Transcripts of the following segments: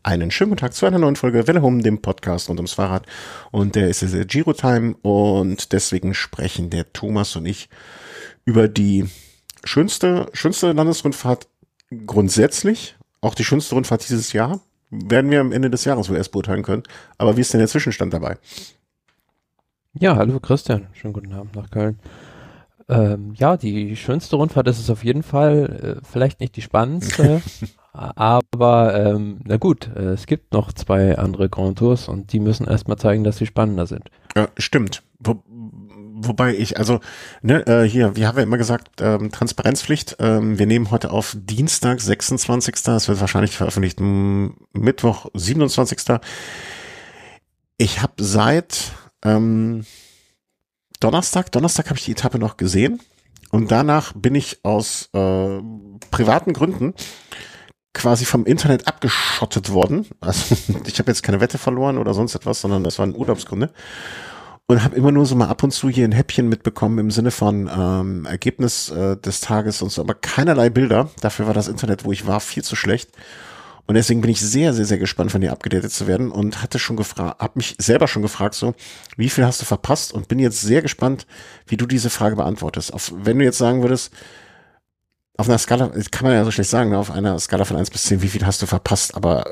Einen schönen guten Tag zu einer neuen Folge Welle Home, dem Podcast rund ums Fahrrad. Und der ist der Giro Time und deswegen sprechen der Thomas und ich über die schönste Landesrundfahrt grundsätzlich, auch die schönste Rundfahrt dieses Jahr. Werden wir am Ende des Jahres wohl erst beurteilen können. Aber wie ist denn der Zwischenstand dabei? Ja, hallo Christian, schönen guten Abend nach Köln. Ja, die schönste Rundfahrt ist es auf jeden Fall, vielleicht nicht die spannendste, aber na gut, es gibt noch zwei andere Grand Tours und die müssen erstmal zeigen, dass sie spannender sind. Ja, stimmt. Wobei ich, also, hier, wir haben ja immer gesagt, Transparenzpflicht, wir nehmen heute auf Dienstag, 26. Das wird wahrscheinlich veröffentlicht Mittwoch, 27. Ich habe seit Donnerstag habe ich die Etappe noch gesehen und danach bin ich aus privaten Gründen quasi vom Internet abgeschottet worden. Also ich habe jetzt keine Wette verloren oder sonst etwas, sondern das waren Urlaubsgründe. Und habe immer nur so mal ab und zu hier ein Häppchen mitbekommen im Sinne von Ergebnis des Tages und so, aber keinerlei Bilder. Dafür war das Internet, wo ich war, viel zu schlecht. Und deswegen bin ich sehr, sehr, sehr gespannt, von dir abgedatet zu werden und habe mich selber schon gefragt, so, wie viel hast du verpasst? Und bin jetzt sehr gespannt, wie du diese Frage beantwortest. Wenn du jetzt sagen würdest, auf einer Skala, kann man ja so schlecht sagen, ne, auf einer Skala von 1 bis 10, wie viel hast du verpasst? Aber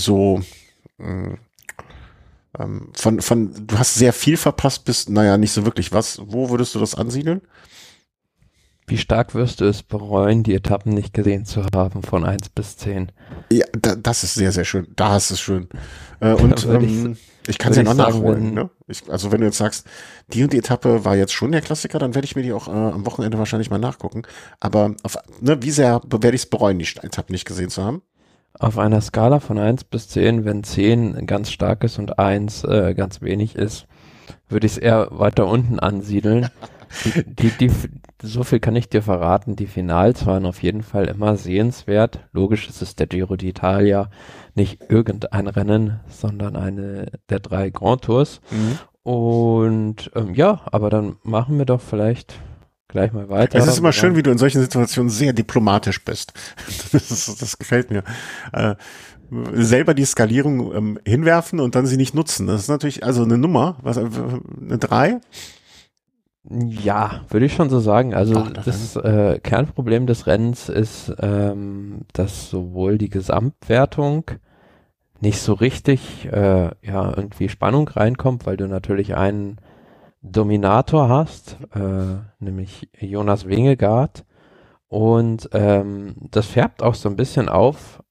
du hast sehr viel verpasst, bis, naja, nicht so wirklich was. Wo würdest du das ansiedeln? Wie stark wirst du es bereuen, die Etappen nicht gesehen zu haben von 1 bis 10? Ja, das ist sehr, sehr schön. Da ist es schön. Ich kann es ja noch nachholen. Ne? Also wenn du jetzt sagst, die und die Etappe war jetzt schon der Klassiker, dann werde ich mir die auch am Wochenende wahrscheinlich mal nachgucken. Aber wie sehr werde ich es bereuen, die Etappen nicht gesehen zu haben? Auf einer Skala von 1 bis 10, wenn 10 ganz stark ist und 1 ganz wenig ist, würde ich es eher weiter unten ansiedeln. So viel kann ich dir verraten, die Finals waren auf jeden Fall immer sehenswert. Logisch ist es der Giro d'Italia, nicht irgendein Rennen, sondern eine der 3 Grand Tours. Mhm. Und ja, aber dann machen wir doch vielleicht gleich mal weiter. Es ist immer schön, wie du in solchen Situationen sehr diplomatisch bist. Das gefällt mir. Selber die Skalierung hinwerfen und dann sie nicht nutzen. Das ist natürlich also eine Nummer, eine 3? Ja, würde ich schon so sagen. Also das Kernproblem des Rennens ist, dass sowohl die Gesamtwertung nicht so richtig irgendwie Spannung reinkommt, weil du natürlich einen Dominator hast, nämlich Jonas Vingegaard, und das färbt auch so ein bisschen auf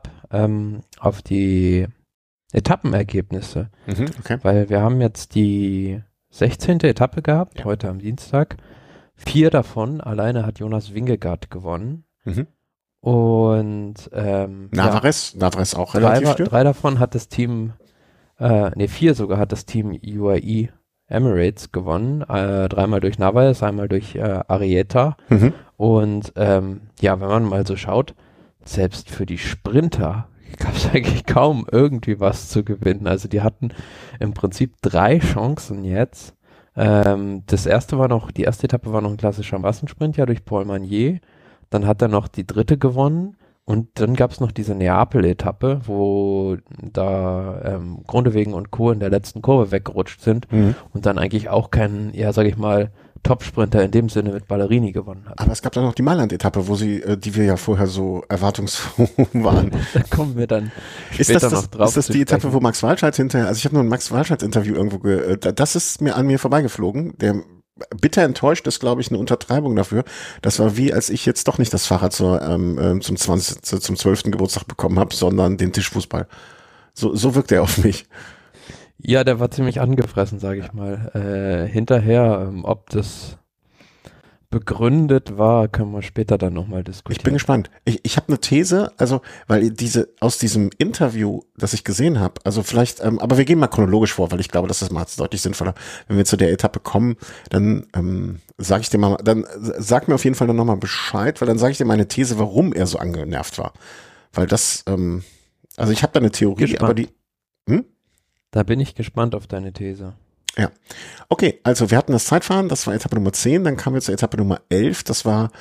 die Etappenergebnisse, okay. Weil wir haben jetzt die 16. Etappe gehabt, heute am Dienstag. 4 davon alleine hat Jonas Vingegaard gewonnen. Mhm. Und Navarez auch relativ schön. 3 davon hat das Team, 4 sogar hat das Team UAE Emirates gewonnen. 3-mal durch Navarez, einmal durch Arrieta. Mhm. Und wenn man mal so schaut, selbst für die Sprinter gab es eigentlich kaum irgendwie was zu gewinnen. Also die hatten im Prinzip 3 Chancen jetzt. Die erste Etappe war noch ein klassischer Massensprint, ja, durch Paul Magnier. Dann hat er noch die 3. gewonnen und dann gab es noch diese Neapel-Etappe, wo da Groenewegen und Co. in der letzten Kurve weggerutscht sind und dann eigentlich auch kein, sag ich mal, Top-Sprinter in dem Sinne mit Ballerini gewonnen hat. Aber es gab dann noch die Mailand-Etappe, die wir ja vorher so erwartungsfroh waren. Da kommen wir dann später noch drauf. Ist das die Etappe, wo Max Walscheid hinterher, also ich habe nur ein Max Walscheid-Interview irgendwo, das ist an mir vorbeigeflogen. Der bitter enttäuscht ist, glaube ich, eine Untertreibung dafür. Das war wie, als ich jetzt doch nicht das Fahrrad zum 12. Geburtstag bekommen habe, sondern den Tischfußball. So wirkt er auf mich. Ja, der war ziemlich angefressen, sage ich mal. Hinterher, ob das begründet war, können wir später dann nochmal diskutieren. Ich bin gespannt. Ich habe eine These, also, weil aus diesem Interview, das ich gesehen habe, also vielleicht, aber wir gehen mal chronologisch vor, weil ich glaube, dass das mal deutlich sinnvoller. Wenn wir zu der Etappe kommen, dann sage ich dir mal, dann sag mir auf jeden Fall dann nochmal Bescheid, weil dann sage ich dir meine These, warum er so angenervt war. Weil das, also ich habe da eine Theorie, aber die, Da bin ich gespannt auf deine These. Ja. Okay, also wir hatten das Zeitfahren, das war Etappe Nummer 10, dann kamen wir zur Etappe Nummer 11, das war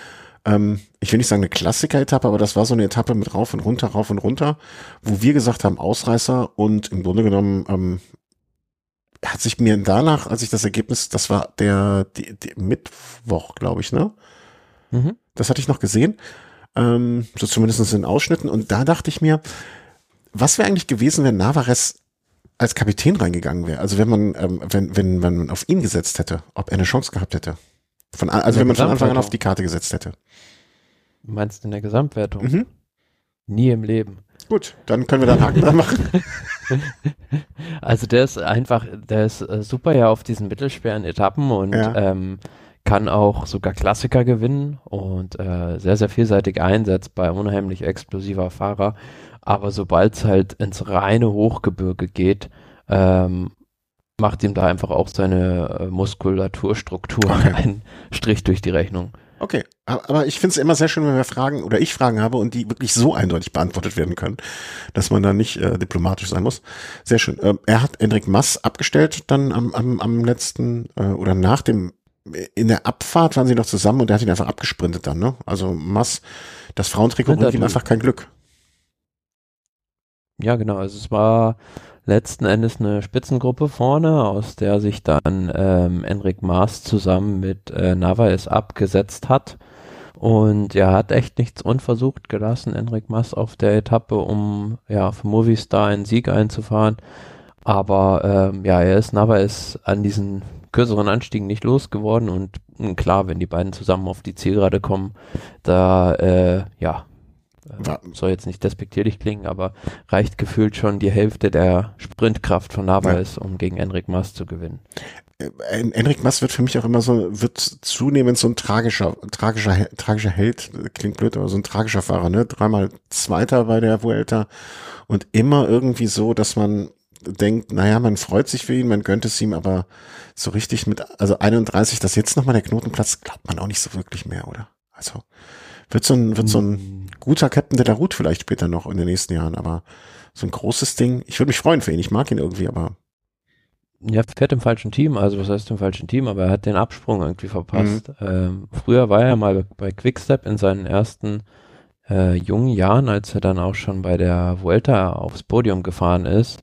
ich will nicht sagen eine Klassiker-Etappe, aber das war so eine Etappe mit rauf und runter, wo wir gesagt haben, Ausreißer und im Grunde genommen hat sich mir danach, als ich das Ergebnis, das war die Mittwoch, glaube ich, ne? Mhm. Das hatte ich noch gesehen, so zumindest in Ausschnitten und da dachte ich mir, was wäre eigentlich gewesen, wenn Navarez als Kapitän reingegangen wäre? Also wenn man auf ihn gesetzt hätte, ob er eine Chance gehabt hätte. Also wenn man von Anfang an auf die Karte gesetzt hätte. Du meinst in der Gesamtwertung? Mhm. Nie im Leben. Gut, dann können wir da einen Haken dran machen. Also der ist super ja auf diesen mittelschweren Etappen und kann auch sogar Klassiker gewinnen und sehr, sehr vielseitig einsetzbar, unheimlich explosiver Fahrer. Aber sobald es halt ins reine Hochgebirge geht, macht ihm da einfach auch seine Muskulaturstruktur einen Strich durch die Rechnung. Okay, aber ich finde es immer sehr schön, wenn wir Fragen oder ich Fragen habe und die wirklich so eindeutig beantwortet werden können, dass man da nicht diplomatisch sein muss. Sehr schön. Er hat Enric Mas abgestellt dann am letzten oder nach dem, in der Abfahrt waren sie noch zusammen und er hat ihn einfach abgesprintet dann, ne? Also Mas, das Frauentrikot bringt ihm einfach kein Glück. Ja, genau. Also es war letzten Endes eine Spitzengruppe vorne, aus der sich dann Enric Mas zusammen mit Narvaez abgesetzt hat. Und er hat echt nichts unversucht gelassen, Enric Mas auf der Etappe, um ja für Movistar einen Sieg einzufahren. Aber er ist Narvaez an diesen kürzeren Anstiegen nicht losgeworden und klar, wenn die beiden zusammen auf die Zielgerade kommen, da soll jetzt nicht despektierlich klingen, aber reicht gefühlt schon die Hälfte der Sprintkraft von Narvaez, um gegen Enric Mas zu gewinnen. Enric Mas wird für mich auch immer wird zunehmend so ein tragischer Held, klingt blöd, aber so ein tragischer Fahrer, ne? 3-mal Zweiter bei der Vuelta und immer irgendwie so, dass man denkt, naja, man freut sich für ihn, man gönnt es ihm, aber so richtig also 31, dass jetzt nochmal der Knotenplatz, glaubt man auch nicht so wirklich mehr, oder? Also, wird so ein guter Captain de la Route vielleicht später noch in den nächsten Jahren, aber so ein großes Ding, ich würde mich freuen für ihn, ich mag ihn irgendwie, aber. Ja, fährt im falschen Team, also was heißt im falschen Team, aber er hat den Absprung irgendwie verpasst. Früher war er mal bei Quickstep in seinen ersten jungen Jahren, als er dann auch schon bei der Vuelta aufs Podium gefahren ist.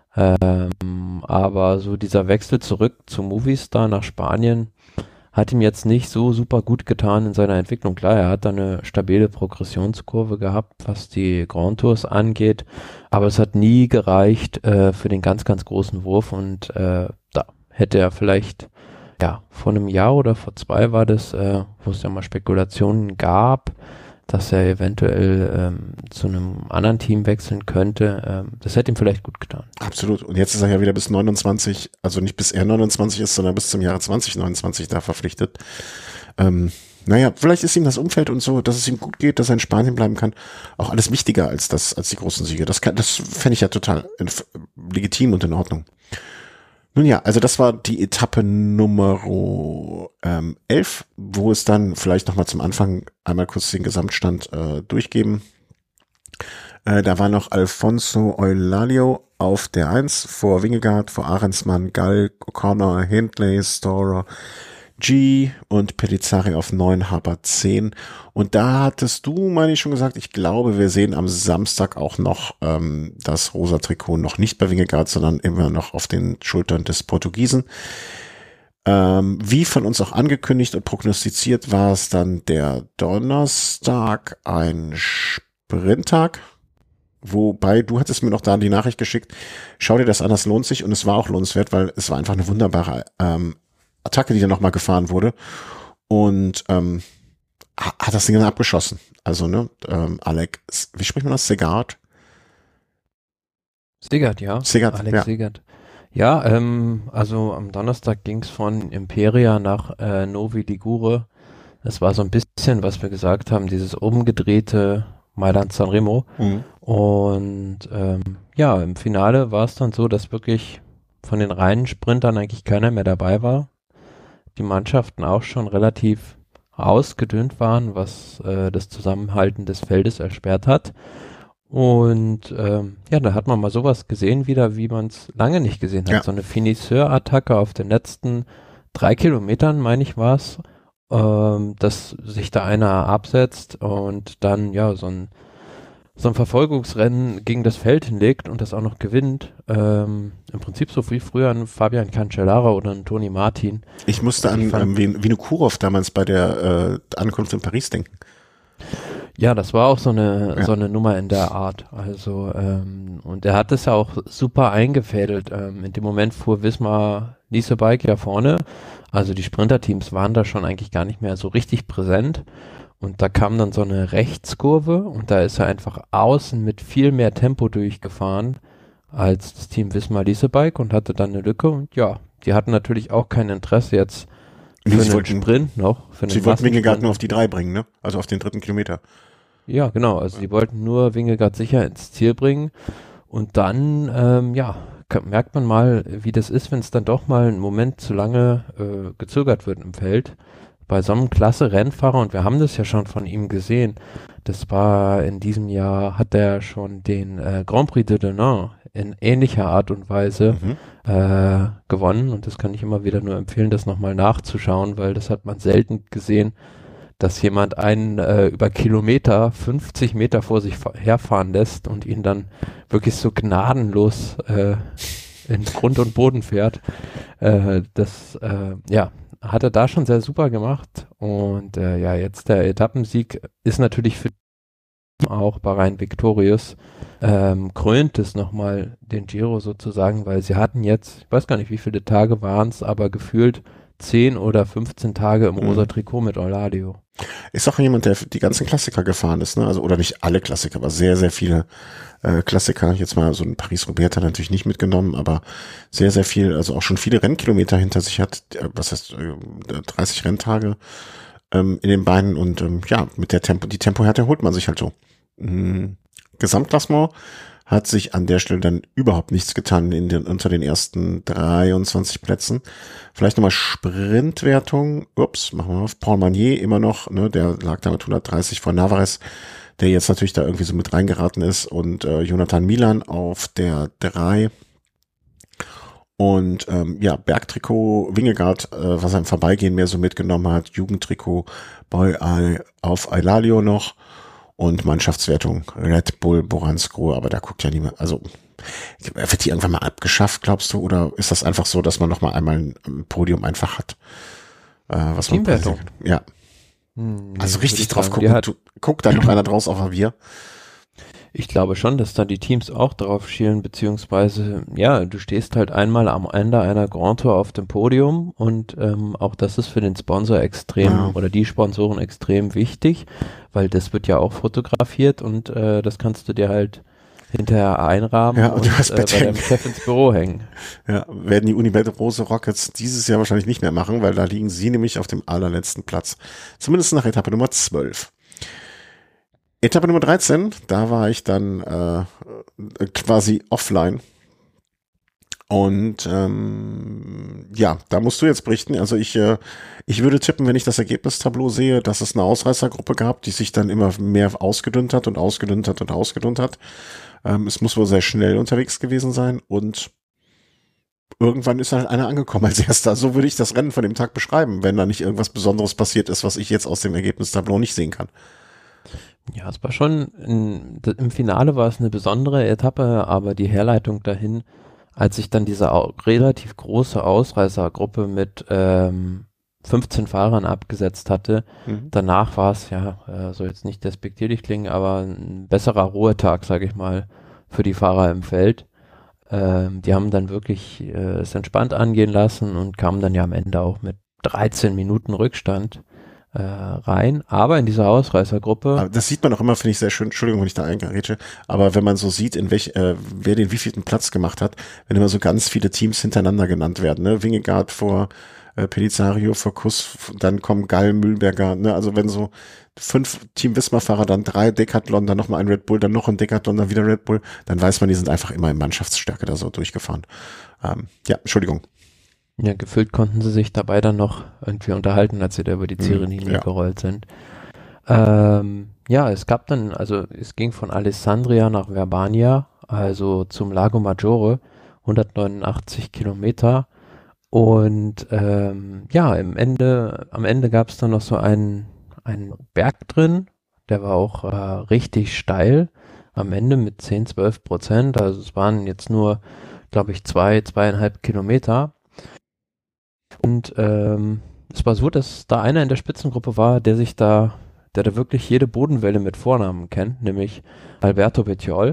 Aber so dieser Wechsel zurück zu Movistar nach Spanien hat ihm jetzt nicht so super gut getan in seiner Entwicklung. Klar, er hat da eine stabile Progressionskurve gehabt, was die Grand Tours angeht, aber es hat nie gereicht für den ganz, ganz großen Wurf und da hätte er vielleicht, vor einem Jahr oder vor 2 war das, wo es ja mal Spekulationen gab, dass er eventuell zu einem anderen Team wechseln könnte. Das hätte ihm vielleicht gut getan. Absolut. Und jetzt ist er ja wieder bis 29, also nicht bis er 29 ist, sondern bis zum Jahre 2029 da verpflichtet. Vielleicht ist ihm das Umfeld und so, dass es ihm gut geht, dass er in Spanien bleiben kann, auch alles wichtiger als die großen Siege. Das fände ich ja total legitim und in Ordnung. Nun ja, also das war die Etappe Nummer 11, wo es dann vielleicht nochmal zum Anfang einmal kurz den Gesamtstand durchgeben. Da war noch Alfonso Eulalio auf der 1 vor Vingegaard, vor Arendsmann, Gall, O'Connor, Hindley, Storer, G und Pellizzari auf 9, Harper 10. Und da hattest du, meine ich, schon gesagt, ich glaube, wir sehen am Samstag auch noch das rosa Trikot noch nicht bei Vingegaard, sondern immer noch auf den Schultern des Portugiesen. Wie von uns auch angekündigt und prognostiziert, war es dann der Donnerstag ein Sprinttag. Wobei, du hattest mir noch da die Nachricht geschickt, schau dir das an, das lohnt sich und es war auch lohnenswert, weil es war einfach eine wunderbare Attacke, die da nochmal gefahren wurde und hat das Ding dann abgeschossen. Also, ne, Alex, wie spricht man das? Segard, ja. Segard, Alex Segard. Ja, also am Donnerstag ging es von Imperia nach Novi Ligure. Das war so ein bisschen, was wir gesagt haben, dieses umgedrehte Mailand-San Remo. Mhm. Und im Finale war es dann so, dass wirklich von den reinen Sprintern eigentlich keiner mehr dabei war. Die Mannschaften auch schon relativ ausgedünnt waren, was das Zusammenhalten des Feldes erschwert hat. Und da hat man mal sowas gesehen wieder, wie man es lange nicht gesehen hat. Ja. So eine Finisseur-Attacke auf den letzten 3 Kilometern, meine ich, war es. dass sich da einer absetzt und dann ja so ein Verfolgungsrennen gegen das Feld hinlegt und das auch noch gewinnt. Im Prinzip so wie früher ein Fabian Cancellara oder ein Toni Martin. Ich musste an Vinokurov damals bei der Ankunft in Paris denken. Ja, das war auch so eine Nummer in der Art. Also, und er hat es ja auch super eingefädelt. In dem Moment fuhr Wismar Lease Bike ja vorne. Also die Sprinterteams waren da schon eigentlich gar nicht mehr so richtig präsent. Und da kam dann so eine Rechtskurve und da ist er einfach außen mit viel mehr Tempo durchgefahren als das Team Wismar Lease Bike und hatte dann eine Lücke. Und ja, die hatten natürlich auch kein Interesse jetzt für einen Sprint noch. Sie wollten Vingegaard nur auf die 3 bringen, ne? Also auf den 3. Kilometer. Ja, genau. Also die wollten nur Vingegaard sicher ins Ziel bringen. Und dann, merkt man mal, wie das ist, wenn es dann doch mal einen Moment zu lange gezögert wird im Feld. Bei so einem klasse Rennfahrer, und wir haben das ja schon von ihm gesehen, das war in diesem Jahr, hat er schon den Grand Prix de Denain in ähnlicher Art und Weise gewonnen. Und das kann ich immer wieder nur empfehlen, das nochmal nachzuschauen, weil das hat man selten gesehen, dass jemand einen über Kilometer 50 Meter vor sich herfahren lässt und ihn dann wirklich so gnadenlos in Grund und Boden fährt. Hat er da schon sehr super gemacht. Und jetzt der Etappensieg ist natürlich für auch Bahrain Victorious krönt es nochmal den Giro sozusagen, weil sie hatten jetzt, ich weiß gar nicht, wie viele Tage waren es, aber gefühlt 10 oder 15 Tage im rosa Trikot mit Euladio. Ist auch jemand, der die ganzen Klassiker gefahren ist, ne? Also, oder nicht alle Klassiker, aber sehr, sehr viele Klassiker. Jetzt mal so ein Paris-Roubaix hat er natürlich nicht mitgenommen, aber sehr, sehr viel, also auch schon viele Rennkilometer hinter sich hat. Was heißt 30 Renntage in den Beinen und mit der Tempohärte holt man sich halt so. Gesamtklassement hat sich an der Stelle dann überhaupt nichts getan unter den ersten 23 Plätzen. Vielleicht nochmal Sprintwertung. Machen wir auf. Paul Magnier immer noch, ne, der lag da mit 130 vor Navarez, der jetzt natürlich da irgendwie so mit reingeraten ist, und Jonathan Milan auf der 3. Und Bergtrikot Vingegaard, was er im Vorbeigehen mehr so mitgenommen hat, Jugendtrikot auf Euladio noch. Und Mannschaftswertung Red Bull Boransko, aber da guckt ja niemand, also wird die irgendwann mal abgeschafft, glaubst du, oder ist das einfach so, dass man noch mal einmal ein Podium einfach hat? Was man Teamwertung. Ja. Also richtig drauf gucken, guckt da noch einer draus auf ein Bier? Ich glaube schon, dass da die Teams auch drauf schielen, beziehungsweise, ja, du stehst halt einmal am Ende einer Grand Tour auf dem Podium und auch das ist für den Sponsor extrem oder die Sponsoren extrem wichtig, weil das wird ja auch fotografiert und das kannst du dir halt hinterher einrahmen und bei deinem Chef ins Büro hängen. Ja, werden die Universal Rose Rockets dieses Jahr wahrscheinlich nicht mehr machen, weil da liegen sie nämlich auf dem allerletzten Platz. Zumindest nach Etappe Nummer 12. Etappe Nummer 13, da war ich dann quasi offline. Und da musst du jetzt berichten. Also ich würde tippen, wenn ich das Ergebnistableau sehe, dass es eine Ausreißergruppe gab, die sich dann immer mehr ausgedünnt hat. Es muss wohl sehr schnell unterwegs gewesen sein und irgendwann ist halt einer angekommen als erster. So würde ich das Rennen von dem Tag beschreiben, wenn da nicht irgendwas Besonderes passiert ist, was ich jetzt aus dem Ergebnistableau nicht sehen kann. Ja, es war schon, im Finale war es eine besondere Etappe, aber die Herleitung dahin, als sich dann diese relativ große Ausreißergruppe mit 15 Fahrern abgesetzt hatte, danach war es, soll jetzt nicht despektierlich klingen, aber ein besserer Ruhetag, sage ich mal, für die Fahrer im Feld. Die haben dann wirklich es entspannt angehen lassen und kamen dann ja am Ende auch mit 13 Minuten Rückstand rein, aber in dieser Ausreißergruppe. Aber das sieht man auch immer, finde ich sehr schön, Entschuldigung, wenn ich da eingerätsche, aber wenn man so sieht, wer den wievielten Platz gemacht hat, wenn immer so ganz viele Teams hintereinander genannt werden, ne, Vingegaard vor Pellizario, vor Kuss, dann kommen Gall, Mühlberger, ne, also wenn so 5 Team Wismar-Fahrer, dann 3 Decathlon, dann nochmal ein Red Bull, dann noch ein Decathlon, dann wieder Red Bull, dann weiß man, die sind einfach immer in Mannschaftsstärke da so durchgefahren. Entschuldigung. Ja, gefühlt konnten sie sich dabei dann noch irgendwie unterhalten, als sie da über die Ziellinie gerollt sind. Es gab dann, also es ging von Alessandria nach Verbania, also zum Lago Maggiore, 189 Kilometer. Und ja, am Ende gab es dann noch so einen Berg drin, der war auch richtig steil. Am Ende mit 10-12%. Also es waren jetzt nur, glaube ich, 2,5 Kilometer. Und es war so, dass da einer in der Spitzengruppe war, der da wirklich jede Bodenwelle mit Vornamen kennt, nämlich Alberto Bettiol.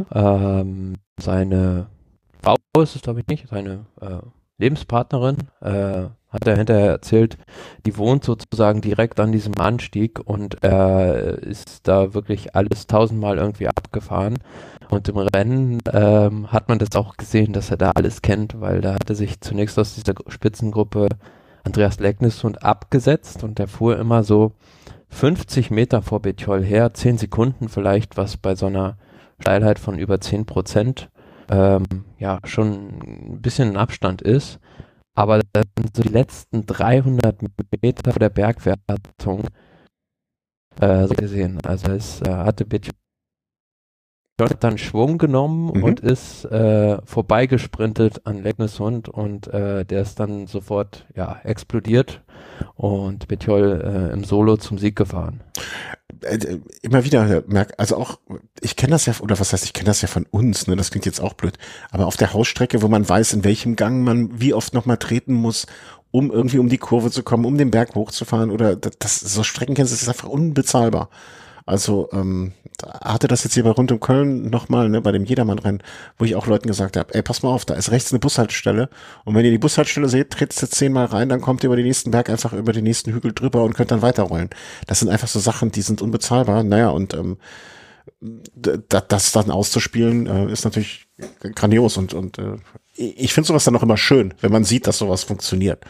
Seine Frau ist es, glaube ich, nicht, seine Lebenspartnerin, hat er hinterher erzählt, die wohnt sozusagen direkt an diesem Anstieg und ist da wirklich alles 1000-mal irgendwie abgefahren. Und im Rennen hat man das auch gesehen, dass er da alles kennt, weil da hatte sich zunächst aus dieser Spitzengruppe Andreas Leknessund abgesetzt und der fuhr immer so 50 Meter vor Bettiol her, 10 Sekunden vielleicht, was bei so einer Steilheit von über 10% ja schon ein bisschen ein Abstand ist. Aber dann so die letzten 300 Meter vor der Bergwertung so gesehen. Also es hatte Bettiol dann Schwung genommen und ist vorbeigesprintet an Leknessund und der ist dann sofort explodiert und Bettiol im Solo zum Sieg gefahren. Immer wieder also auch, ich kenne das ja, oder was heißt, ich kenne das ja von uns, ne, das klingt jetzt auch blöd, aber auf der Hausstrecke, wo man weiß, in welchem Gang man wie oft nochmal treten muss, um irgendwie um die Kurve zu kommen, um den Berg hochzufahren oder so Strecken kennst du, das ist einfach unbezahlbar. Also hatte das jetzt hier bei Rund um Köln nochmal, ne, bei dem Jedermann-Rennen, wo ich auch Leuten gesagt habe, ey, pass mal auf, da ist rechts eine Bushaltestelle und wenn ihr die Bushaltestelle seht, tretet ihr 10-mal rein, dann kommt ihr über den nächsten Berg einfach über den nächsten Hügel drüber und könnt dann weiterrollen. Das sind einfach so Sachen, die sind unbezahlbar. Naja, und das dann auszuspielen, ist natürlich grandios und ich finde sowas dann auch immer schön, wenn man sieht, dass sowas funktioniert.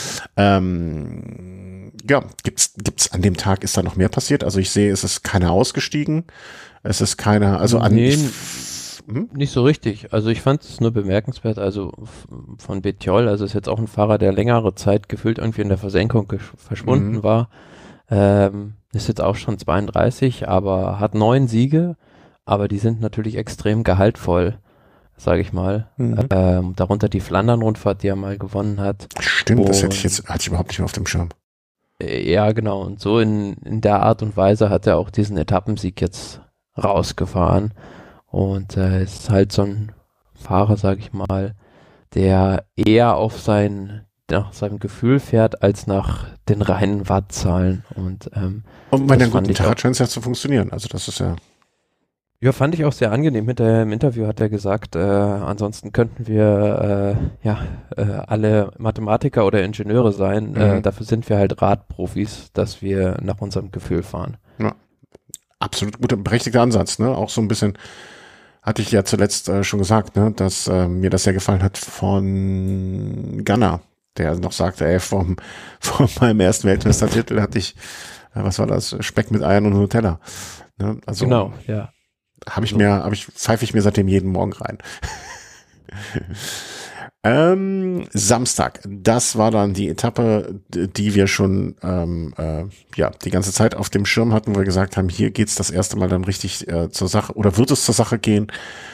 Ja, gibt's an dem Tag, ist da noch mehr passiert? Also ich sehe, es ist keiner ausgestiegen, es ist keiner, also nicht so richtig. Also ich fand es nur bemerkenswert, also von Bettiol, also ist jetzt auch ein Fahrer, der längere Zeit gefühlt irgendwie in der Versenkung verschwunden war. Ist jetzt auch schon 32, aber hat 9 Siege, aber die sind natürlich extrem gehaltvoll, sage ich mal. Darunter die Flandern-Rundfahrt, die er mal gewonnen hat. Stimmt, das hatte ich überhaupt nicht mehr auf dem Schirm. Ja, genau. Und so in der Art und Weise hat er auch diesen Etappensieg jetzt rausgefahren. Und ist halt so ein Fahrer, sag ich mal, der eher nach seinem Gefühl fährt, als nach den reinen Wattzahlen. Und bei einem guten Tag scheint es ja zu funktionieren. Also das ist ja... Ja, fand ich auch sehr angenehm. Im Interview hat er gesagt, ansonsten könnten wir alle Mathematiker oder Ingenieure sein. Dafür sind wir halt Radprofis, dass wir nach unserem Gefühl fahren. Ja, absolut guter, berechtigter Ansatz. Ne? Auch so ein bisschen, hatte ich ja zuletzt schon gesagt, ne? Dass mir das sehr gefallen hat von Ganna, der noch sagte, ey, vor meinem ersten Weltmeistertitel hatte ich, was war das, Speck mit Eiern und Nutella. Ne? Also, genau, ja. Pfeife ich mir seitdem jeden Morgen rein. Samstag, das war dann die Etappe, die wir schon die ganze Zeit auf dem Schirm hatten, wo wir gesagt haben, hier geht's das erste Mal dann richtig zur Sache oder wird es zur Sache gehen.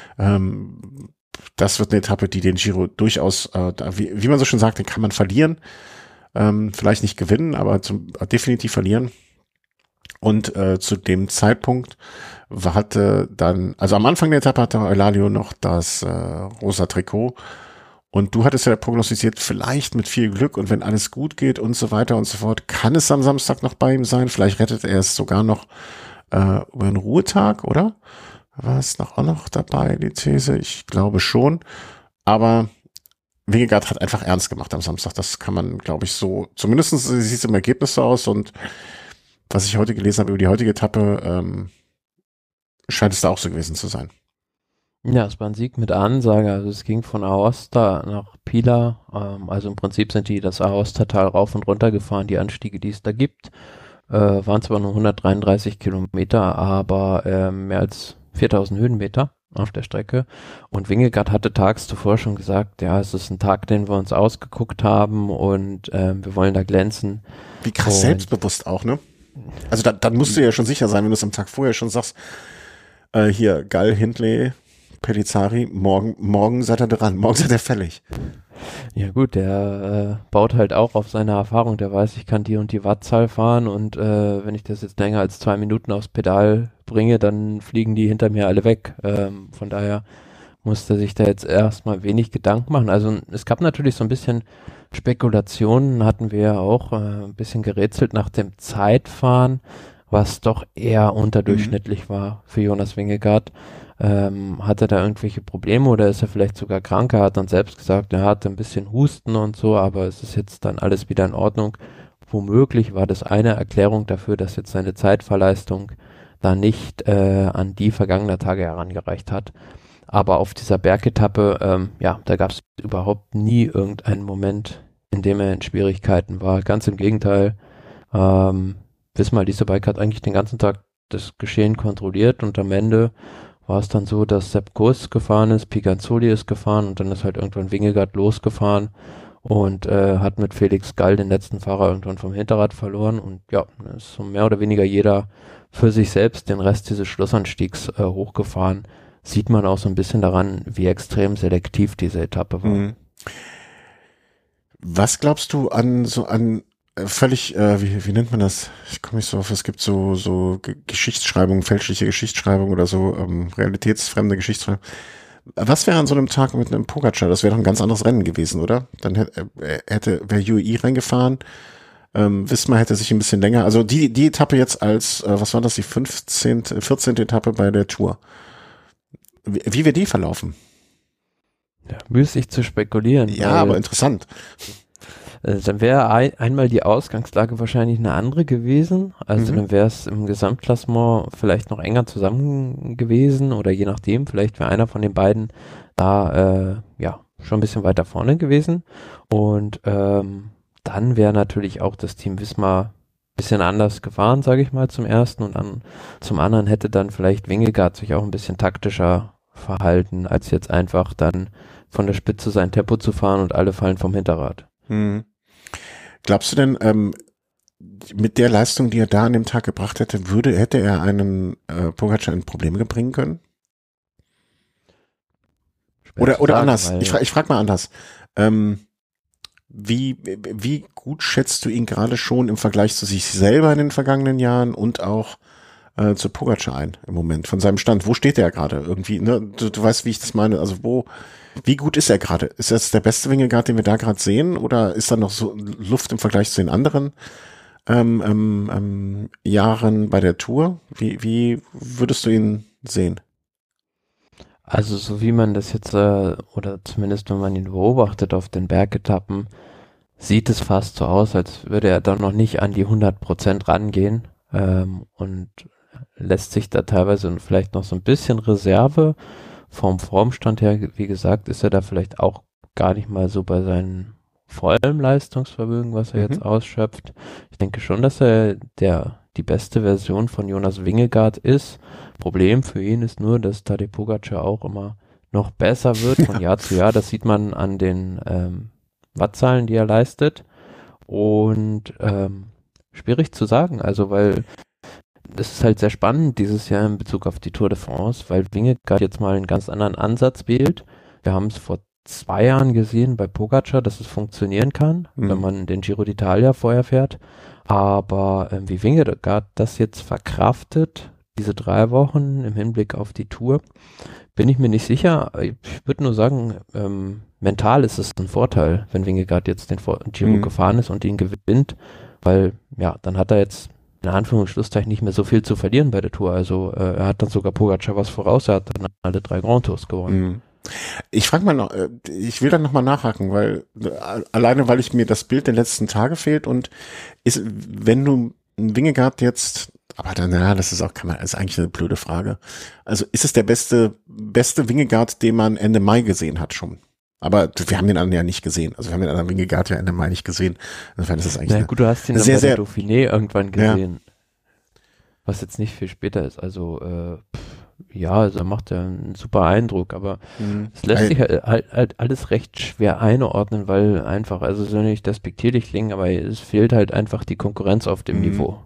Das wird eine Etappe, die den Giro durchaus, wie man so schön sagt, den kann man verlieren. Vielleicht nicht gewinnen, aber definitiv verlieren. Und zu dem Zeitpunkt hatte dann, also am Anfang der Etappe hatte Eulalia noch das rosa Trikot und du hattest ja prognostiziert, vielleicht mit viel Glück und wenn alles gut geht und so weiter und so fort, kann es am Samstag noch bei ihm sein, vielleicht rettet er es sogar noch über einen Ruhetag, oder? War es auch noch dabei, die These? Ich glaube schon, aber Vingegaard hat einfach ernst gemacht am Samstag, das kann man, glaube ich, so, zumindest sieht es im Ergebnis so aus und was ich heute gelesen habe über die heutige Etappe, scheint es da auch so gewesen zu sein. Ja, es war ein Sieg mit Ansage. Also es ging von Aosta nach Pila. Also im Prinzip sind die das Aosta-Tal rauf und runter gefahren, die Anstiege, die es da gibt. Waren zwar nur 133 Kilometer, aber mehr als 4000 Höhenmeter auf der Strecke. Und Vingegaard hatte tags zuvor schon gesagt, ja, es ist ein Tag, den wir uns ausgeguckt haben und wir wollen da glänzen. Wie krass selbstbewusst auch, ne? Also dann musst du ja schon sicher sein, wenn du es am Tag vorher schon sagst, hier, Gall, Hindley, Pellizzari, morgen seid ihr dran, morgen seid ihr fällig. Ja gut, der baut halt auch auf seine Erfahrung. Der weiß, ich kann die und die Wattzahl fahren und wenn ich das jetzt länger als 2 Minuten aufs Pedal bringe, dann fliegen die hinter mir alle weg. Von daher musste sich da jetzt erstmal wenig Gedanken machen. Also es gab natürlich so ein bisschen Spekulationen, hatten wir ja auch ein bisschen gerätselt nach dem Zeitfahren, was doch eher unterdurchschnittlich war für Jonas Vingegaard. Hat er da irgendwelche Probleme oder ist er vielleicht sogar krank? Er hat dann selbst gesagt, er hatte ein bisschen Husten und so, aber es ist jetzt dann alles wieder in Ordnung. Womöglich war das eine Erklärung dafür, dass jetzt seine Zeitfahrleistung da nicht an die vergangener Tage herangereicht hat. Aber auf dieser Bergetappe, ja, da gab es überhaupt nie irgendeinen Moment, in dem er in Schwierigkeiten war. Ganz im Gegenteil. Wismar Diesebike hat eigentlich den ganzen Tag das Geschehen kontrolliert und am Ende war es dann so, dass Sepp Kuss gefahren ist, Piganzoli ist gefahren und dann ist halt irgendwann Vingegaard losgefahren und hat mit Felix Gall den letzten Fahrer irgendwann vom Hinterrad verloren und ja, ist so mehr oder weniger jeder für sich selbst den Rest dieses Schlussanstiegs hochgefahren. Sieht man auch so ein bisschen daran, wie extrem selektiv diese Etappe war. Mhm. Was glaubst du an völlig, wie nennt man das? Ich komme nicht so auf, es gibt so Geschichtsschreibung, fälschliche Geschichtsschreibung oder so, realitätsfremde Geschichtsschreibung. Was wäre an so einem Tag mit einem Pogacar? Das wäre doch ein ganz anderes Rennen gewesen, oder? Dann wäre UAE reingefahren, Wismar hätte sich ein bisschen länger, also die Etappe jetzt als, was war das, die 14. Etappe bei der Tour. Wie wird die verlaufen? Ja, müßig zu spekulieren. Ja, aber interessant. Dann wäre einmal die Ausgangslage wahrscheinlich eine andere gewesen. Also dann wäre es im Gesamtklassement vielleicht noch enger zusammen gewesen oder je nachdem, vielleicht wäre einer von den beiden da ja schon ein bisschen weiter vorne gewesen. Und dann wäre natürlich auch das Team Wismar ein bisschen anders gefahren, sage ich mal, zum ersten. Und dann zum anderen hätte dann vielleicht Vingegaard sich auch ein bisschen taktischer verhalten, als jetzt einfach dann von der Spitze sein Tempo zu fahren und alle fallen vom Hinterrad. Hm. Glaubst du denn, mit der Leistung, die er da an dem Tag gebracht hätte, hätte er einen Pogacar in Probleme bringen können? Oder sagen, anders, ich frage mal anders. Wie gut schätzt du ihn gerade schon im Vergleich zu sich selber in den vergangenen Jahren und auch zu Pogacar ein im Moment, von seinem Stand? Wo steht er gerade irgendwie? Ne? Du weißt, wie ich das meine. Also wie gut ist er gerade? Ist das der beste Vingegaard, den wir da gerade sehen? Oder ist da noch so Luft im Vergleich zu den anderen Jahren bei der Tour? Wie würdest du ihn sehen? Also so wie man das jetzt, oder zumindest wenn man ihn beobachtet auf den Bergetappen, sieht es fast so aus, als würde er da noch nicht an die 100% rangehen und lässt sich da teilweise vielleicht noch so ein bisschen Reserve vom Formstand her, wie gesagt, ist er da vielleicht auch gar nicht mal so bei seinem vollen Leistungsvermögen, was er jetzt ausschöpft. Ich denke schon, dass er die beste Version von Jonas Vingegaard ist. Problem für ihn ist nur, dass Tadej Pogacar auch immer noch besser wird von Jahr zu Jahr. Das sieht man an den Wattzahlen, die er leistet. Und schwierig zu sagen, also weil das ist halt sehr spannend dieses Jahr in Bezug auf die Tour de France, weil Vingegaard jetzt mal einen ganz anderen Ansatz wählt. Wir haben es vor 2 Jahren gesehen bei Pogacar, dass es funktionieren kann, wenn man den Giro d'Italia vorher fährt. Aber wie Vingegaard das jetzt verkraftet, diese 3 Wochen im Hinblick auf die Tour, bin ich mir nicht sicher. Ich würde nur sagen, mental ist es ein Vorteil, wenn Vingegaard jetzt den Giro gefahren ist und ihn gewinnt, weil ja, dann hat er jetzt in Anführungsschlusszeichen nicht mehr so viel zu verlieren bei der Tour. Also er hat dann sogar Pogacar was voraus, er hat dann alle 3 Grand Tours gewonnen. Ich frage mal noch, ich will dann nochmal nachhaken, weil alleine, weil ich mir das Bild der letzten Tage fehlt und wenn du einen Vingegaard jetzt, aber dann, ja, das ist eigentlich eine blöde Frage. Also ist es der beste Vingegaard, den man Ende Mai gesehen hat schon? Aber wir haben den anderen ja nicht gesehen. Also wir haben den anderen Wingegaard ja Ende Mai nicht gesehen. Insofern ist das eigentlich gut, du hast ihn dann bei der Dauphiné irgendwann gesehen. Ja. Was jetzt nicht viel später ist. Also ja, also er macht ja einen super Eindruck, aber es lässt sich halt alles recht schwer einordnen, weil einfach, also soll nicht despektierlich klingen, aber es fehlt halt einfach die Konkurrenz auf dem Niveau.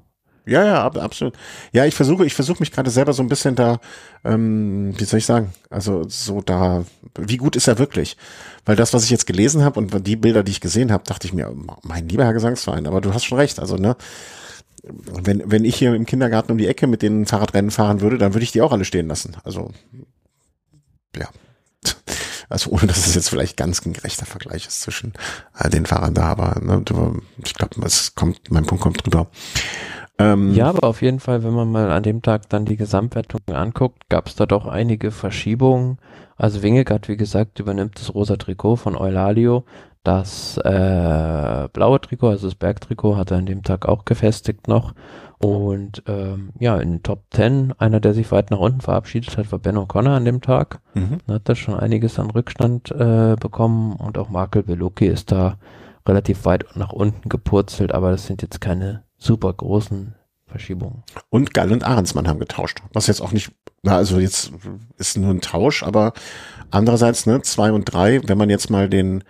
Ja, absolut. Ja, ich versuche mich gerade selber so ein bisschen da, wie soll ich sagen, also so da, wie gut ist er wirklich? Weil das, was ich jetzt gelesen habe und die Bilder, die ich gesehen habe, dachte ich mir, mein lieber Herr Gesangsverein, aber du hast schon recht, also ne, wenn ich hier im Kindergarten um die Ecke mit den Fahrradrennen fahren würde, dann würde ich die auch alle stehen lassen. Also, ja. Also ohne, dass es jetzt vielleicht ganz ein gerechter Vergleich ist zwischen den Fahrern da, aber ne, ich glaube, mein Punkt kommt drüber. Ja, aber auf jeden Fall, wenn man mal an dem Tag dann die Gesamtwertung anguckt, gab es da doch einige Verschiebungen. Also Wingegaard, wie gesagt, übernimmt das rosa Trikot von Eulalio. Das blaue Trikot, also das Bergtrikot, hat er an dem Tag auch gefestigt noch. Und ja, in den Top 10, einer, der sich weit nach unten verabschiedet hat, war Ben O'Connor an dem Tag. Da hat er schon einiges an Rückstand bekommen und auch Markel Belucchi ist da relativ weit nach unten gepurzelt, aber das sind jetzt keine super großen Verschiebungen. Und Gall und Ahrensmann haben getauscht. Was jetzt auch nicht, na, also jetzt ist nur ein Tausch, aber andererseits, ne, 2 und 3, wenn man jetzt mal den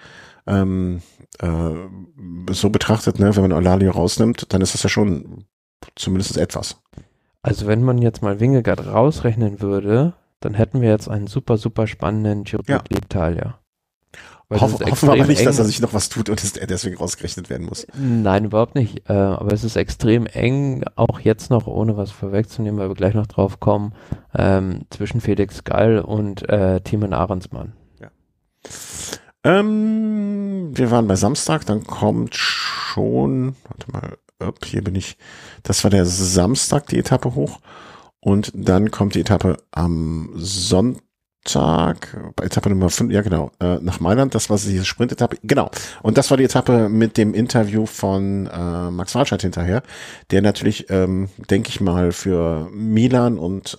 so betrachtet, ne, wenn man Eulalio rausnimmt, dann ist das ja schon zumindest etwas. Also wenn man jetzt mal Wingegaard rausrechnen würde, dann hätten wir jetzt einen super, super spannenden Giro d'Italia. Hoffen wir aber nicht, dass er sich noch was tut und er deswegen rausgerechnet werden muss. Nein, überhaupt nicht. Aber es ist extrem eng, auch jetzt noch, ohne was vorwegzunehmen, weil wir gleich noch drauf kommen, zwischen Felix Gall und Thymen Ahrensmann. Ja. Wir waren bei Samstag, dann kommt schon, warte mal, hier bin ich, das war der Samstag, die Etappe hoch. Und dann kommt die Etappe am Sonntag, bei Etappe Nummer 5, ja genau, nach Mailand, das war diese Sprintetappe, genau. Und das war die Etappe mit dem Interview von Max Walscheid hinterher, der natürlich, denke ich mal, für Milan und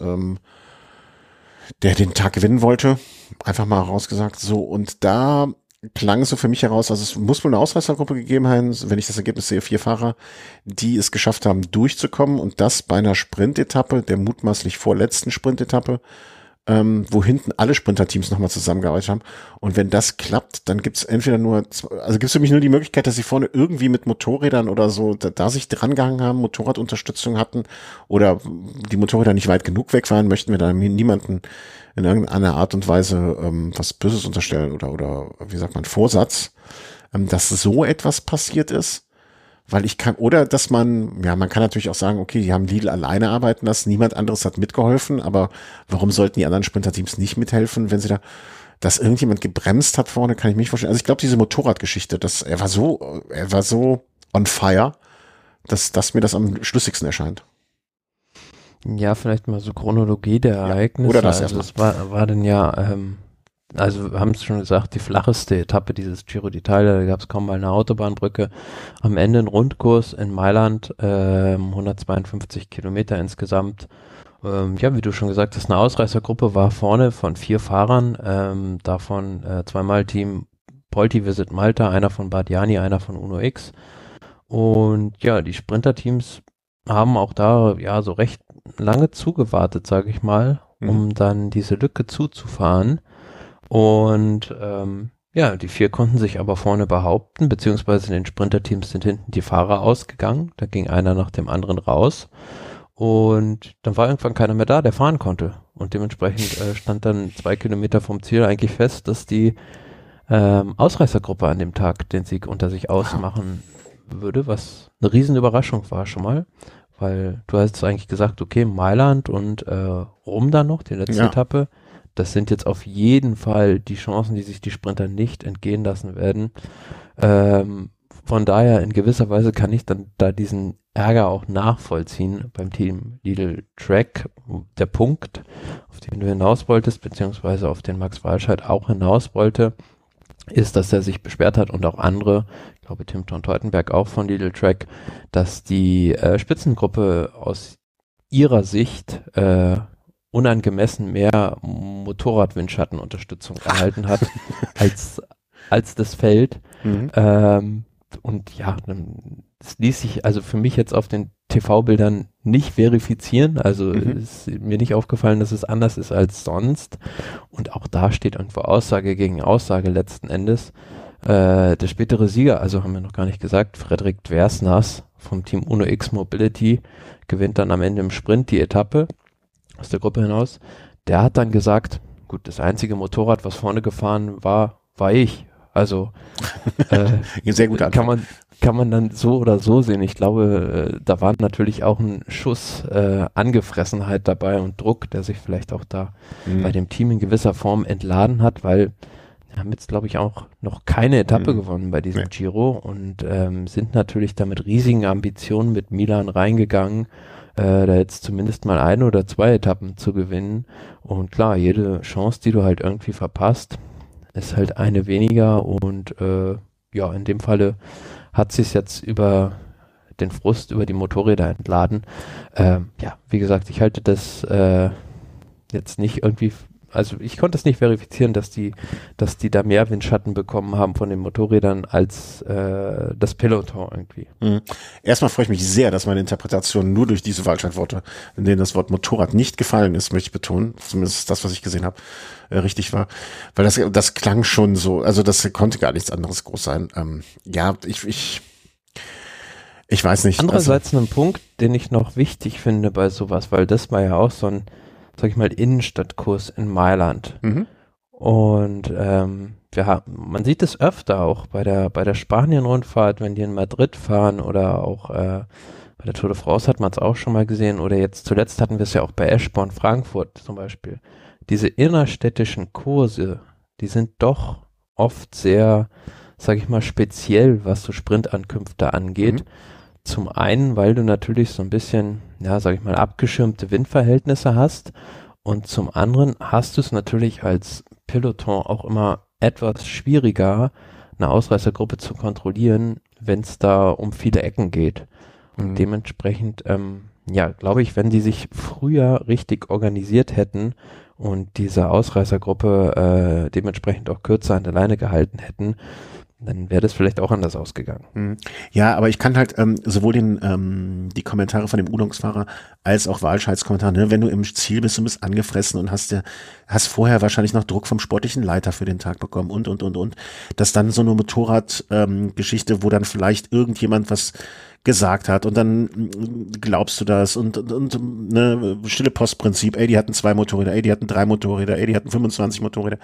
der den Tag gewinnen wollte, einfach mal rausgesagt, so. Und da klang es so für mich heraus, also es muss wohl eine Ausreißergruppe gegeben haben, wenn ich das Ergebnis sehe, 4 Fahrer, die es geschafft haben, durchzukommen und das bei einer Sprintetappe, der mutmaßlich vorletzten Sprintetappe, wo hinten alle Sprinterteams nochmal zusammengearbeitet haben. Und wenn das klappt, dann gibt's entweder gibt's für mich nur die Möglichkeit, dass sie vorne irgendwie mit Motorrädern oder so da sich drangehangen haben, Motorradunterstützung hatten oder die Motorräder nicht weit genug weg waren, möchten wir da niemanden in irgendeiner Art und Weise was Böses unterstellen oder wie sagt man, Vorsatz, dass so etwas passiert ist. Weil oder dass man kann natürlich auch sagen, okay, die haben Lidl alleine arbeiten lassen, niemand anderes hat mitgeholfen, aber warum sollten die anderen Sprinterteams nicht mithelfen, wenn sie dass irgendjemand gebremst hat vorne, kann ich mich vorstellen. Also ich glaube, diese Motorradgeschichte, er war so on fire, dass mir das am schlüssigsten erscheint. Ja, vielleicht mal so Chronologie der Ereignisse. Oder das also erstmal. Es war dann ja, also wir haben es schon gesagt, die flacheste Etappe dieses Giro d'Italia, da gab es kaum mal eine Autobahnbrücke. Am Ende ein Rundkurs in Mailand, 152 Kilometer insgesamt. Ja, wie du schon gesagt hast, eine Ausreißergruppe war vorne von 4 Fahrern, davon zweimal Team Polti Visit Malta, einer von Bardiani, einer von Uno X. Und ja, die Sprinterteams haben auch da ja so recht lange zugewartet, sage ich mal, um dann diese Lücke zuzufahren. Und ja, die 4 konnten sich aber vorne behaupten, beziehungsweise in den Sprinterteams sind hinten die Fahrer ausgegangen. Da ging einer nach dem anderen raus. Und dann war irgendwann keiner mehr da, der fahren konnte. Und dementsprechend stand dann 2 Kilometer vom Ziel eigentlich fest, dass die Ausreißergruppe an dem Tag den Sieg unter sich ausmachen würde, was eine riesen Überraschung war schon mal. Weil du hast eigentlich gesagt, okay, Mailand und Rom dann noch, die letzte Etappe. Das sind jetzt auf jeden Fall die Chancen, die sich die Sprinter nicht entgehen lassen werden. Von daher in gewisser Weise kann ich dann da diesen Ärger auch nachvollziehen beim Team Lidl Trek. Der Punkt, auf den du hinaus wolltest, beziehungsweise auf den Max Walscheid auch hinaus wollte, ist, dass er sich beschwert hat und auch andere, ich glaube Tim Teutenberg auch von Lidl Trek, dass die Spitzengruppe aus ihrer Sicht unangemessen mehr Motorradwindschattenunterstützung erhalten hat als das Feld. Und ja, das ließ sich also für mich jetzt auf den TV-Bildern nicht verifizieren. Also ist mir nicht aufgefallen, dass es anders ist als sonst. Und auch da steht irgendwo Aussage gegen Aussage letzten Endes. Der spätere Sieger, also haben wir noch gar nicht gesagt, Frederik Dversnas vom Team Uno X Mobility, gewinnt dann am Ende im Sprint die Etappe aus der Gruppe hinaus. Der hat dann gesagt, gut, das einzige Motorrad, was vorne gefahren war ich. Also sehr gut kann man dann so oder so sehen. Ich glaube, da war natürlich auch ein Schuss Angefressenheit dabei und Druck, der sich vielleicht auch da bei dem Team in gewisser Form entladen hat, weil wir haben jetzt, glaube ich, auch noch keine Etappe gewonnen bei diesem Giro und sind natürlich da mit riesigen Ambitionen mit Milan reingegangen, da jetzt zumindest mal 1 oder 2 Etappen zu gewinnen. Und klar, jede Chance, die du halt irgendwie verpasst, ist halt eine weniger und ja, in dem Falle hat sie es jetzt über den Frust über die Motorräder entladen. Ja, wie gesagt, ich halte das jetzt nicht irgendwie, also ich konnte es nicht verifizieren, dass die da mehr Windschatten bekommen haben von den Motorrädern als das Peloton irgendwie. Erstmal freue ich mich sehr, dass meine Interpretation nur durch diese Wahlscheinworte, in denen das Wort Motorrad nicht gefallen ist, möchte ich betonen, zumindest das, was ich gesehen habe, richtig war, weil das klang schon so, also das konnte gar nichts anderes groß sein. Ja, ich weiß nicht. Andererseits ein Punkt, den ich noch wichtig finde bei sowas, weil das war ja auch so ein, sag ich mal, Innenstadtkurs in Mailand. Und man sieht es öfter auch bei der Spanien-Rundfahrt, wenn die in Madrid fahren oder auch bei der Tour de France hat man es auch schon mal gesehen oder jetzt zuletzt hatten wir es ja auch bei Eschborn Frankfurt zum Beispiel. Diese innerstädtischen Kurse, die sind doch oft sehr, sag ich mal, speziell, was so Sprintankünfte angeht. Zum einen, weil du natürlich so ein bisschen, ja, sag ich mal, abgeschirmte Windverhältnisse hast und zum anderen hast du es natürlich als Peloton auch immer etwas schwieriger, eine Ausreißergruppe zu kontrollieren, wenn es da um viele Ecken geht. Und dementsprechend, ja, glaube ich, wenn die sich früher richtig organisiert hätten und diese Ausreißergruppe dementsprechend auch kürzer an der Leine gehalten hätten, dann wäre das vielleicht auch anders ausgegangen. Ja, aber ich kann halt sowohl die Kommentare von dem Udungsfahrer als auch Walscheids Kommentare, ne, wenn du im Ziel bist und bist angefressen und hast vorher wahrscheinlich noch Druck vom sportlichen Leiter für den Tag bekommen und, dass dann so eine Motorradgeschichte, wo dann vielleicht irgendjemand was gesagt hat und dann glaubst du das und ne, stille Postprinzip, ey, die hatten 2 Motorräder, ey, die hatten 3 Motorräder, ey, die hatten 25 Motorräder.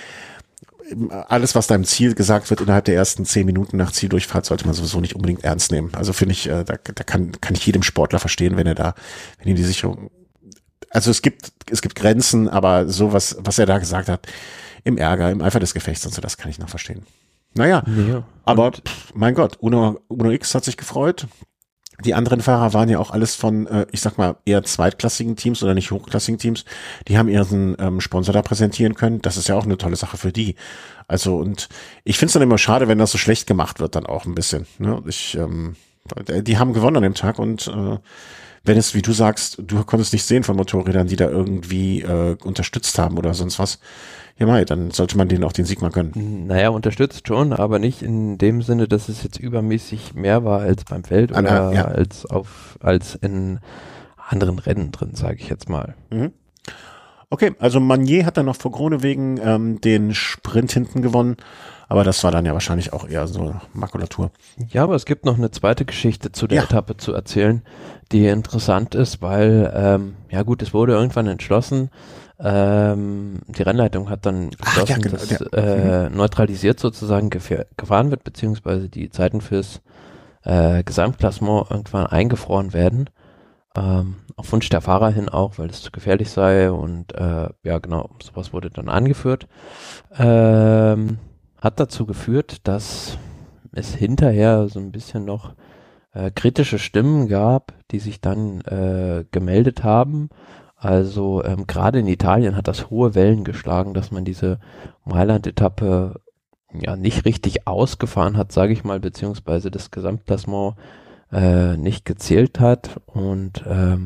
Alles, was da im Ziel gesagt wird, innerhalb der ersten 10 Minuten nach Zieldurchfahrt, sollte man sowieso nicht unbedingt ernst nehmen. Also finde ich, da kann ich jedem Sportler verstehen, wenn ihm die Sicherung, also es gibt Grenzen, aber sowas, was er da gesagt hat, im Ärger, im Eifer des Gefechts und so, das kann ich noch verstehen. Naja, aber mein Gott, Uno X hat sich gefreut. Die anderen Fahrer waren ja auch alles von, ich sag mal, eher zweitklassigen Teams oder nicht hochklassigen Teams. Die haben ihren Sponsor da präsentieren können. Das ist ja auch eine tolle Sache für die. Also, und ich finde es dann immer schade, wenn das so schlecht gemacht wird, dann auch ein bisschen. Ne? Die haben gewonnen an dem Tag und wenn es, wie du sagst, du konntest nicht sehen von Motorrädern, die da irgendwie unterstützt haben oder sonst was, ja mal, dann sollte man denen auch den Sieg mal gönnen. Naja, unterstützt schon, aber nicht in dem Sinne, dass es jetzt übermäßig mehr war als beim Feld oder als in anderen Rennen drin, sage ich jetzt mal. Okay, also Magnier hat dann noch vor Groenewegen den Sprint hinten gewonnen, aber das war dann ja wahrscheinlich auch eher so Makulatur. Ja, aber es gibt noch eine zweite Geschichte zu der Etappe zu erzählen, die interessant ist, weil, ja gut, es wurde irgendwann entschlossen, die Rennleitung hat dann beschlossen, dass neutralisiert sozusagen gefahren wird, beziehungsweise die Zeiten fürs Gesamtklassement irgendwann eingefroren werden. Auf Wunsch der Fahrer hin auch, weil es zu gefährlich sei und ja genau, sowas wurde dann angeführt. Hat dazu geführt, dass es hinterher so ein bisschen noch kritische Stimmen gab, die sich dann gemeldet haben. Also gerade in Italien hat das hohe Wellen geschlagen, dass man diese Mailand-Etappe ja nicht richtig ausgefahren hat, sage ich mal, beziehungsweise das Gesamtklassement nicht gezählt hat und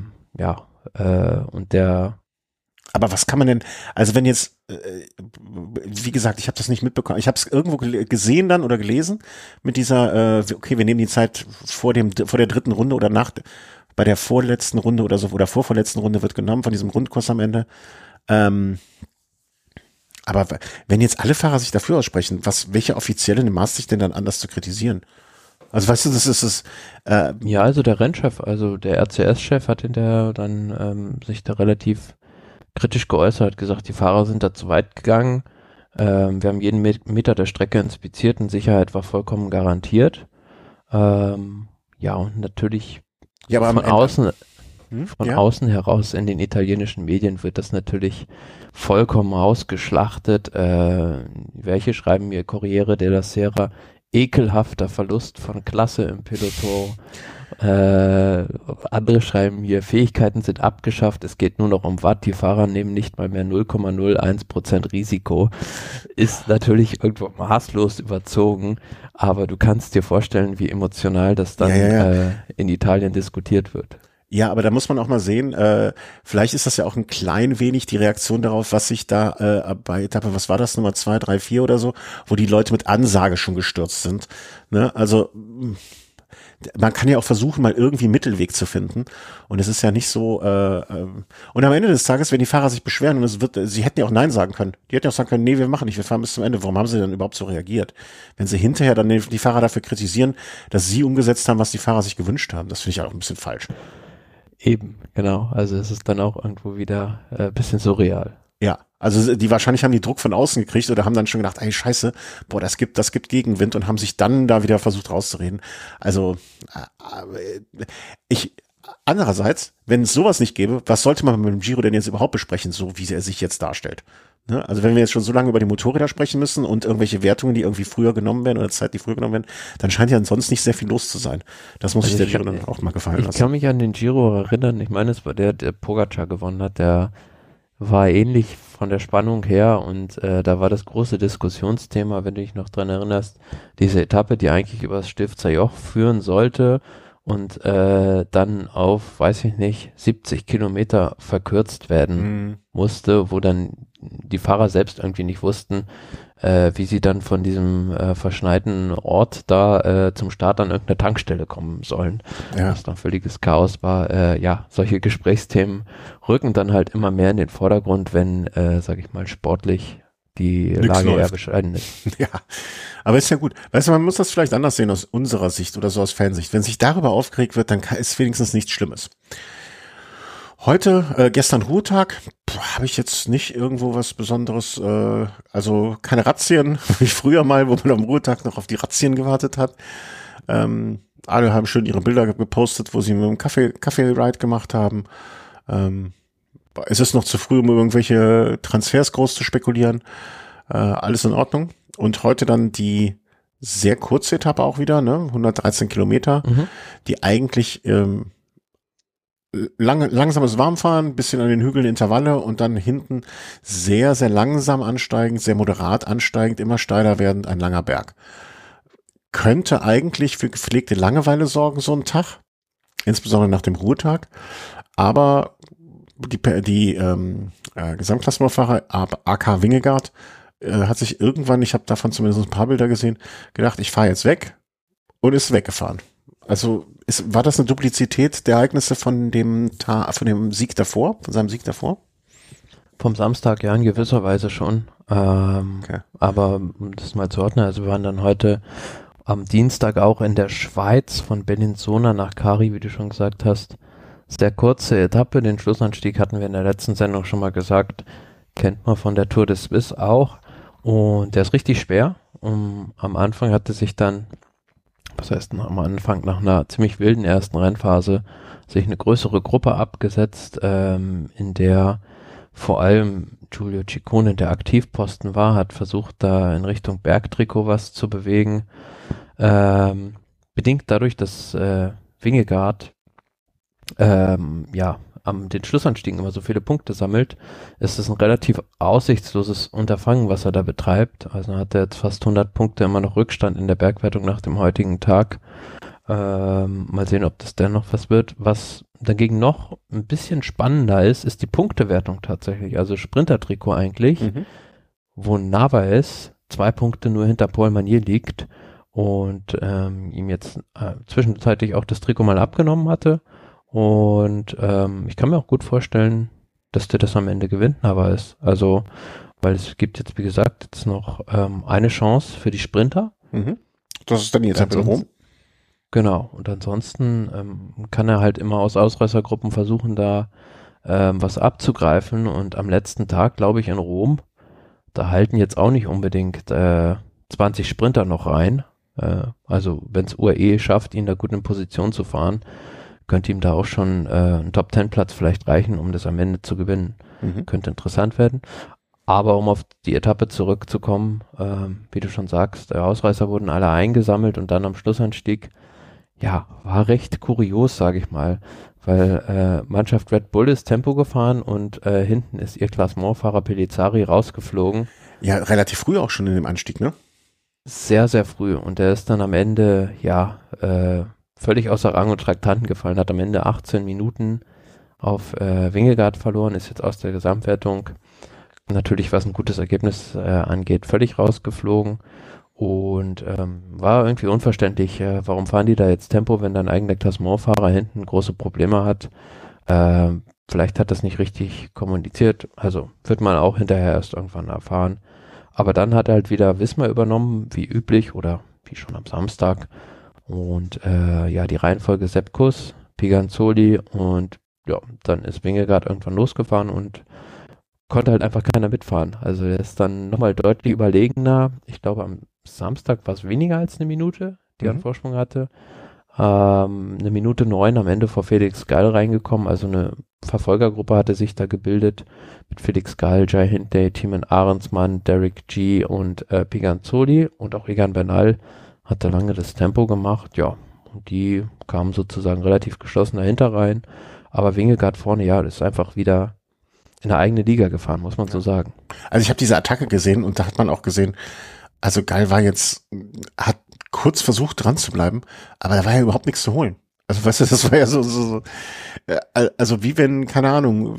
und der. Aber was kann man denn, also wenn jetzt, wie gesagt, ich habe das nicht mitbekommen, ich habe es irgendwo gesehen dann oder gelesen mit dieser, okay, wir nehmen die Zeit vor der dritten Runde oder bei der vorletzten Runde oder so, oder vorvorletzten Runde wird genommen von diesem Grundkurs am Ende. Aber wenn jetzt alle Fahrer sich dafür aussprechen, welche Offizielle maßt sich denn dann an, das zu kritisieren? Also weißt du, das ist es. Ja, also der Rennchef, also der RCS-Chef hat hinterher dann sich da relativ kritisch geäußert, hat gesagt, die Fahrer sind da zu weit gegangen. Wir haben jeden Meter der Strecke inspiziert und Sicherheit war vollkommen garantiert. Ja, und natürlich Ja, aber von außen, von ja. außen heraus in den italienischen Medien wird das natürlich vollkommen ausgeschlachtet. Welche schreiben mir Corriere della Sera, ekelhafter Verlust von Klasse im Peloton. Andere schreiben hier, Fähigkeiten sind abgeschafft, es geht nur noch um Watt, die Fahrer nehmen nicht mal mehr 0,01% Risiko. Ist natürlich irgendwo maßlos überzogen, aber du kannst dir vorstellen, wie emotional das dann in Italien diskutiert wird. Ja, aber da muss man auch mal sehen, vielleicht ist das ja auch ein klein wenig die Reaktion darauf, was sich da bei Etappe, was war das, Nummer 2, 3, 4 oder so, wo die Leute mit Ansage schon gestürzt sind. Ne? Also man kann ja auch versuchen, mal irgendwie einen Mittelweg zu finden. Und es ist ja nicht so, und am Ende des Tages, wenn die Fahrer sich beschweren, und sie hätten ja auch Nein sagen können. Die hätten ja auch sagen können, nee, wir machen nicht, wir fahren bis zum Ende. Warum haben sie denn überhaupt so reagiert? Wenn sie hinterher dann die Fahrer dafür kritisieren, dass sie umgesetzt haben, was die Fahrer sich gewünscht haben, das finde ich auch ein bisschen falsch. Eben, genau. Also es ist dann auch irgendwo wieder ein bisschen surreal. Ja, also die wahrscheinlich haben die Druck von außen gekriegt oder haben dann schon gedacht, ey Scheiße, boah, das gibt Gegenwind und haben sich dann da wieder versucht rauszureden. Also andererseits, wenn es sowas nicht gäbe, was sollte man mit dem Giro denn jetzt überhaupt besprechen, so wie er sich jetzt darstellt? Ne? Also wenn wir jetzt schon so lange über die Motorräder sprechen müssen und irgendwelche Wertungen, die irgendwie früher genommen werden oder Zeit, die früher genommen werden, dann scheint ja sonst nicht sehr viel los zu sein. Das muss sich der Giro dann auch mal gefallen lassen. Ich kann mich an den Giro erinnern, ich meine, es war der Pogacar gewonnen hat, der war ähnlich von der Spannung her und da war das große Diskussionsthema, wenn du dich noch dran erinnerst, diese Etappe, die eigentlich über das Stifter Joch führen sollte und dann auf, weiß ich nicht, 70 Kilometer verkürzt werden musste, wo dann die Fahrer selbst irgendwie nicht wussten, wie sie dann von diesem verschneiten Ort da zum Start an irgendeine Tankstelle kommen sollen. Ja. Was dann völliges Chaos war. Ja, solche Gesprächsthemen rücken dann halt immer mehr in den Vordergrund, wenn, sag ich mal, sportlich die Lage eher bescheiden ist. Ja, aber ist ja gut. Weißt du, man muss das vielleicht anders sehen aus unserer Sicht oder so aus Fansicht. Wenn sich darüber aufgeregt wird, dann ist wenigstens nichts Schlimmes. Heute, gestern Ruhetag, habe ich jetzt nicht irgendwo was Besonderes, also keine Razzien, wie früher mal, wo man am Ruhetag noch auf die Razzien gewartet hat. Alle haben schön ihre Bilder gepostet, wo sie mit dem Kaffee-Ride gemacht haben. Es ist noch zu früh, um irgendwelche Transfers groß zu spekulieren. Alles in Ordnung. Und heute dann die sehr kurze Etappe auch wieder, ne? 113 Kilometer, die eigentlich langsames Warmfahren, bisschen an den Hügeln Intervalle und dann hinten sehr, sehr langsam ansteigend, sehr moderat ansteigend, immer steiler werdend, ein langer Berg. Könnte eigentlich für gepflegte Langeweile sorgen, so ein Tag, insbesondere nach dem Ruhetag, aber die Gesamtklassemenfahrer AK Wingegaard hat sich irgendwann, ich habe davon zumindest ein paar Bilder gesehen, gedacht, ich fahre jetzt weg und ist weggefahren. Also war das eine Duplizität der Ereignisse von dem Sieg davor, von seinem Sieg davor? Vom Samstag, ja, in gewisser Weise schon. Okay. Aber um das mal zu ordnen, also wir waren dann heute am Dienstag auch in der Schweiz von Bellinzona nach Cari, wie du schon gesagt hast. Sehr kurze Etappe, den Schlussanstieg hatten wir in der letzten Sendung schon mal gesagt, kennt man von der Tour de Suisse auch. Und der ist richtig schwer. Am Anfang hatte sich dann, was heißt am Anfang, nach einer ziemlich wilden ersten Rennphase, sich eine größere Gruppe abgesetzt, in der vor allem Giulio Ciccone, der Aktivposten war, hat versucht, da in Richtung Bergtrikot was zu bewegen. Bedingt dadurch, dass Wingegaard den Schlussanstiegen immer so viele Punkte sammelt, ist es ein relativ aussichtsloses Unterfangen, was er da betreibt. Also hat er jetzt fast 100 Punkte immer noch Rückstand in der Bergwertung nach dem heutigen Tag. Mal sehen, ob das dennoch was wird. Was dagegen noch ein bisschen spannender ist die Punktewertung tatsächlich. Also Sprintertrikot eigentlich, wo Narvaez 2 Punkte nur hinter Paul Manier liegt und ihm jetzt zwischenzeitlich auch das Trikot mal abgenommen hatte. Und ich kann mir auch gut vorstellen, dass der das am Ende gewinnt, Narvaez. Also, weil es gibt jetzt, wie gesagt, jetzt noch eine Chance für die Sprinter. Das ist dann jetzt in Rom. Genau. Und ansonsten kann er halt immer aus Ausreißergruppen versuchen, da was abzugreifen. Und am letzten Tag, glaube ich, in Rom, da halten jetzt auch nicht unbedingt 20 Sprinter noch rein. Also wenn es UAE schafft, ihn da gut in Position zu fahren, könnte ihm da auch schon ein Top-10-Platz vielleicht reichen, um das am Ende zu gewinnen. Könnte interessant werden. Aber um auf die Etappe zurückzukommen, wie du schon sagst, Ausreißer wurden alle eingesammelt und dann am Schlussanstieg, ja, war recht kurios, sage ich mal, weil Mannschaft Red Bull ist Tempo gefahren und hinten ist ihr Klassementfahrer Pellizzari rausgeflogen. Ja, relativ früh auch schon in dem Anstieg, ne? Sehr, sehr früh. Und der ist dann am Ende, ja, völlig außer Rang und Traktanten gefallen, hat am Ende 18 Minuten auf Vingegaard verloren, ist jetzt aus der Gesamtwertung natürlich, was ein gutes Ergebnis angeht, völlig rausgeflogen und war irgendwie unverständlich, warum fahren die da jetzt Tempo, wenn dein eigener Klassementfahrer hinten große Probleme hat. Vielleicht hat das nicht richtig kommuniziert, also wird man auch hinterher erst irgendwann erfahren. Aber dann hat er halt wieder Visma übernommen, wie üblich oder wie schon am Samstag. Und ja, die Reihenfolge Sepp Kuss, Piganzoli und ja, dann ist Vingegaard irgendwann losgefahren und konnte halt einfach keiner mitfahren. Also der ist dann nochmal deutlich überlegener. Ich glaube, am Samstag war es weniger als eine Minute, die er einen Vorsprung hatte. 1:09 am Ende vor Felix Gall reingekommen. Also eine Verfolgergruppe hatte sich da gebildet mit Felix Gall, Jai Hindley, Thymen Ahrensmann, Derek G. und Piganzoli. Und auch Egan Bernal hat da lange das Tempo gemacht. Ja, und die kamen sozusagen relativ geschlossen dahinter rein. Aber Vingegaard vorne, ja, das ist einfach wieder in eine eigene Liga gefahren, muss man so sagen. Also ich habe diese Attacke gesehen und da hat man auch gesehen, also Gall war jetzt, hat kurz versucht dran zu bleiben, aber da war ja überhaupt nichts zu holen. Also weißt du, das war ja so also wie wenn, keine Ahnung,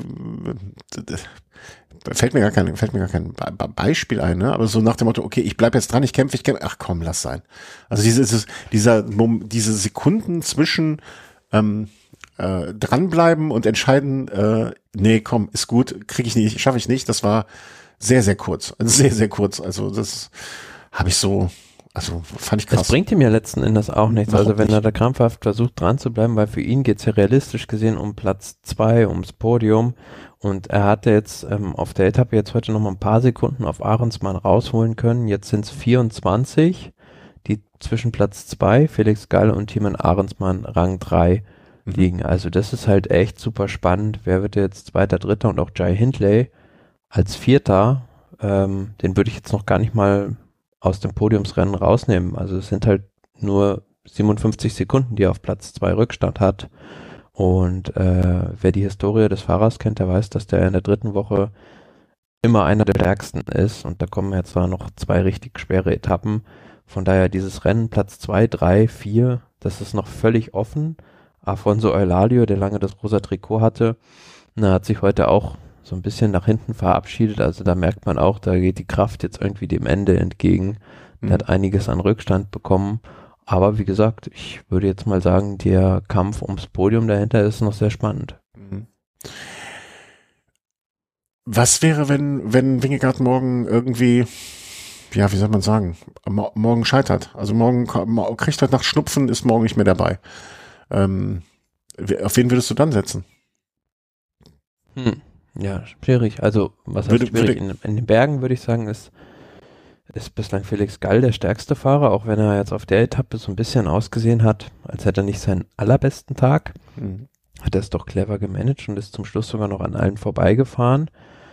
fällt mir gar kein Beispiel ein, ne? Aber so nach dem Motto, okay, ich bleib jetzt dran, ich kämpfe, ach komm, lass sein. Also diese Sekunden zwischen dranbleiben und entscheiden, nee, komm, ist gut, kriege ich nicht, schaffe ich nicht, das war sehr, sehr kurz. Sehr, sehr kurz. Also das habe ich so, also fand ich krass. Das bringt ihm ja letzten Endes auch nichts. Also wenn er da krampfhaft versucht dran zu bleiben, weil für ihn geht's ja realistisch gesehen um Platz 2, ums Podium. Und er hatte jetzt auf der Etappe jetzt heute noch mal ein paar Sekunden auf Ahrensmann rausholen können. Jetzt sind's 24, die zwischen Platz 2, Felix Gall und Thymen Ahrensmann Rang 3 liegen. Also das ist halt echt super spannend. Wer wird jetzt Zweiter, Dritter und auch Jai Hindley als Vierter, den würde ich jetzt noch gar nicht mal aus dem Podiumsrennen rausnehmen. Also es sind halt nur 57 Sekunden, die er auf Platz 2 Rückstand hat. Und wer die Historie des Fahrers kennt, der weiß, dass der in der dritten Woche immer einer der stärksten ist. Und da kommen jetzt zwar noch 2 richtig schwere Etappen. Von daher dieses Rennen Platz 2, 3, 4, das ist noch völlig offen. Afonso Eulalio, der lange das rosa Trikot hatte, hat sich heute auch so ein bisschen nach hinten verabschiedet. Also da merkt man auch, da geht die Kraft jetzt irgendwie dem Ende entgegen. Der hat einiges an Rückstand bekommen. Aber wie gesagt, ich würde jetzt mal sagen, der Kampf ums Podium dahinter ist noch sehr spannend. Was wäre, wenn Vingegaard morgen irgendwie, ja, wie soll man sagen, morgen scheitert? Also morgen kriegt er nach Schnupfen, ist morgen nicht mehr dabei. Auf wen würdest du dann setzen? Ja, schwierig. Also, was heißt schwierig? In den Bergen würde ich sagen, ist bislang Felix Gall der stärkste Fahrer, auch wenn er jetzt auf der Etappe so ein bisschen ausgesehen hat, als hätte er nicht seinen allerbesten Tag. Hat er es doch clever gemanagt und ist zum Schluss sogar noch an allen vorbeigefahren.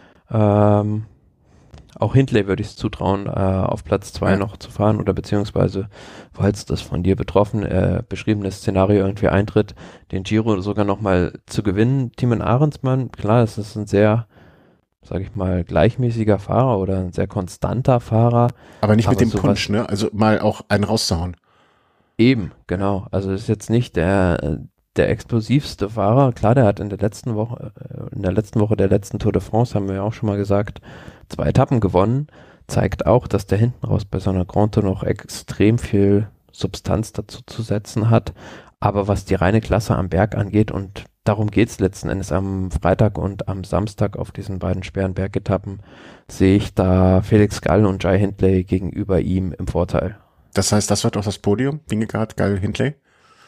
Auch Hindley würde ich es zutrauen, auf Platz 2 noch zu fahren oder beziehungsweise, falls das von dir beschriebene Szenario irgendwie eintritt, den Giro sogar nochmal zu gewinnen. Thymen Ahrensmann, klar, es ist ein sehr, sage ich mal, gleichmäßiger Fahrer oder ein sehr konstanter Fahrer. Aber nicht mit dem Punch, ne? Also mal auch einen rauszuhauen. Eben, genau. Also ist jetzt nicht der explosivste Fahrer. Klar, der hat in der letzten Woche der letzten Tour de France, haben wir ja auch schon mal gesagt, 2 Etappen gewonnen. Zeigt auch, dass der hinten raus bei so einer Grand Tour noch extrem viel Substanz dazu zu setzen hat. Aber was die reine Klasse am Berg angeht, und darum geht's letzten Endes am Freitag und am Samstag auf diesen beiden schweren Bergetappen, sehe ich da Felix Gall und Jai Hindley gegenüber ihm im Vorteil. Das heißt, das wird auch das Podium? Vingegaard, Gall, Hindley?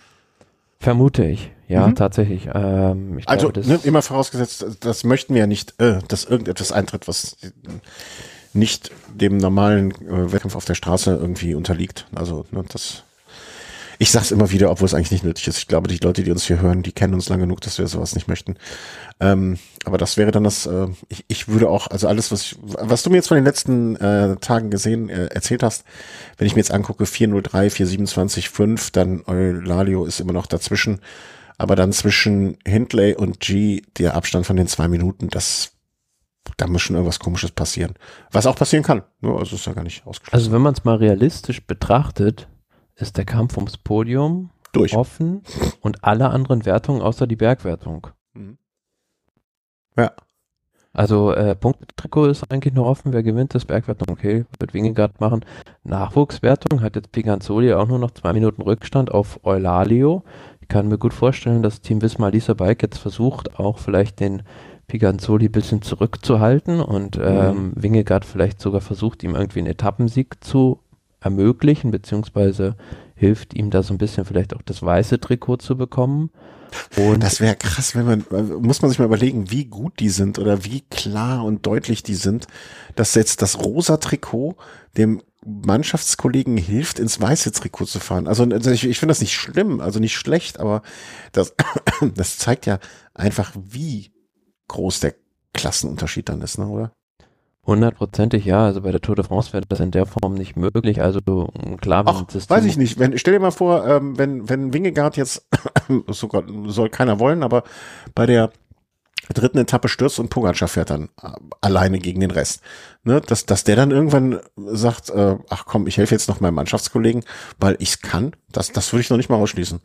Vermute ich, ja, tatsächlich. Ich Also glaube, ne, immer vorausgesetzt, das möchten wir ja nicht, dass irgendetwas eintritt, was nicht dem normalen Wettkampf auf der Straße irgendwie unterliegt. Also ne, das. Ich sag's immer wieder, obwohl es eigentlich nicht nötig ist. Ich glaube, die Leute, die uns hier hören, die kennen uns lang genug, dass wir sowas nicht möchten. Aber das wäre dann das, ich würde auch, also alles, was du mir jetzt von den letzten Tagen erzählt hast, wenn ich mir jetzt angucke, 403, 427, 5, dann Eulalio ist immer noch dazwischen, aber dann zwischen Hindley und G, der Abstand von den 2 Minuten, da muss schon irgendwas Komisches passieren. Was auch passieren kann. Also ist ja gar nicht ausgeschlossen. Also wenn man es mal realistisch betrachtet, ist der Kampf ums Podium offen und alle anderen Wertungen außer die Bergwertung. Ja. Also Punkttrikot ist eigentlich noch offen, wer gewinnt, das Bergwertung, okay, wird Vingegaard machen. Nachwuchswertung hat jetzt Piganzoli auch nur noch 2 Minuten Rückstand auf Eulalio. Ich kann mir gut vorstellen, dass Team Visma Leasebike jetzt versucht, auch vielleicht den Piganzoli ein bisschen zurückzuhalten und Vingegaard vielleicht sogar versucht, ihm irgendwie einen Etappensieg zu ermöglichen, beziehungsweise hilft ihm da so ein bisschen vielleicht auch das weiße Trikot zu bekommen. Und das wäre krass, muss man sich mal überlegen, wie gut die sind oder wie klar und deutlich die sind, dass jetzt das rosa Trikot dem Mannschaftskollegen hilft, ins weiße Trikot zu fahren. Also ich finde das nicht schlimm, also nicht schlecht, aber das zeigt ja einfach, wie groß der Klassenunterschied dann ist, ne, oder? 100%ig ja, also bei der Tour de France wäre das in der Form nicht möglich, also klar, wenn Ach, weiß ich nicht, stell dir mal vor, wenn Vingegaard jetzt, sogar soll keiner wollen, aber bei der dritten Etappe stürzt und Pogačar fährt dann alleine gegen den Rest, ne, dass der dann irgendwann sagt, ach komm, ich helfe jetzt noch meinem Mannschaftskollegen, weil ich's kann, das würde ich noch nicht mal ausschließen.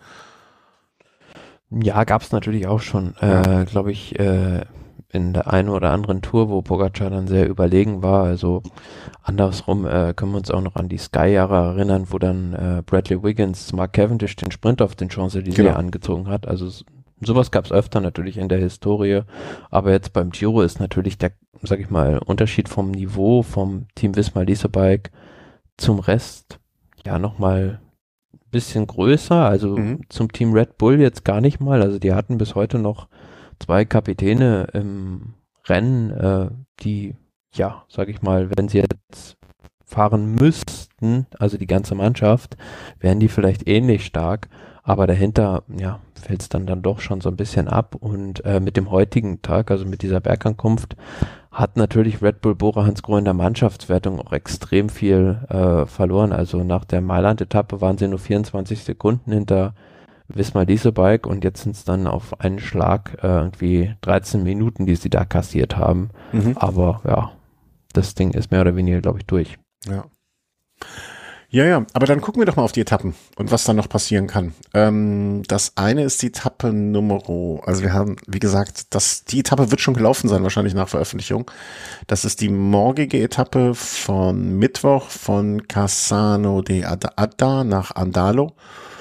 Ja, gab es natürlich auch schon, glaube ich, in der einen oder anderen Tour, wo Pogačar dann sehr überlegen war. Also andersrum können wir uns auch noch an die Sky-Jahre erinnern, wo dann Bradley Wiggins Mark Cavendish den Sprint auf den Champs-Élysées angezogen hat. Also sowas gab es öfter natürlich in der Historie. Aber jetzt beim Giro ist natürlich der, sag ich mal, Unterschied vom Niveau vom Team Visma Leasebike zum Rest ja nochmal ein bisschen größer. Also zum Team Red Bull jetzt gar nicht mal. Also die hatten bis heute noch 2 Kapitäne im Rennen, die, ja, sag ich mal, wenn sie jetzt fahren müssten, also die ganze Mannschaft, wären die vielleicht ähnlich stark, aber dahinter, ja, fällt es dann doch schon so ein bisschen ab und mit dem heutigen Tag, also mit dieser Bergankunft, hat natürlich Red Bull Bora Hansgrohe in der Mannschaftswertung auch extrem viel verloren. Also nach der Mailand-Etappe waren sie nur 24 Sekunden hinter Visma Leasebike und jetzt sind es dann auf einen Schlag irgendwie 13 Minuten, die sie da kassiert haben. Aber ja, das Ding ist mehr oder weniger, glaube ich, durch. Ja. Ja, aber dann gucken wir doch mal auf die Etappen und was dann noch passieren kann. Das eine ist die Etappe also wir haben, wie gesagt, die Etappe wird schon gelaufen sein, wahrscheinlich nach Veröffentlichung. Das ist die morgige Etappe von Mittwoch von Cassano de Adda nach Andalo.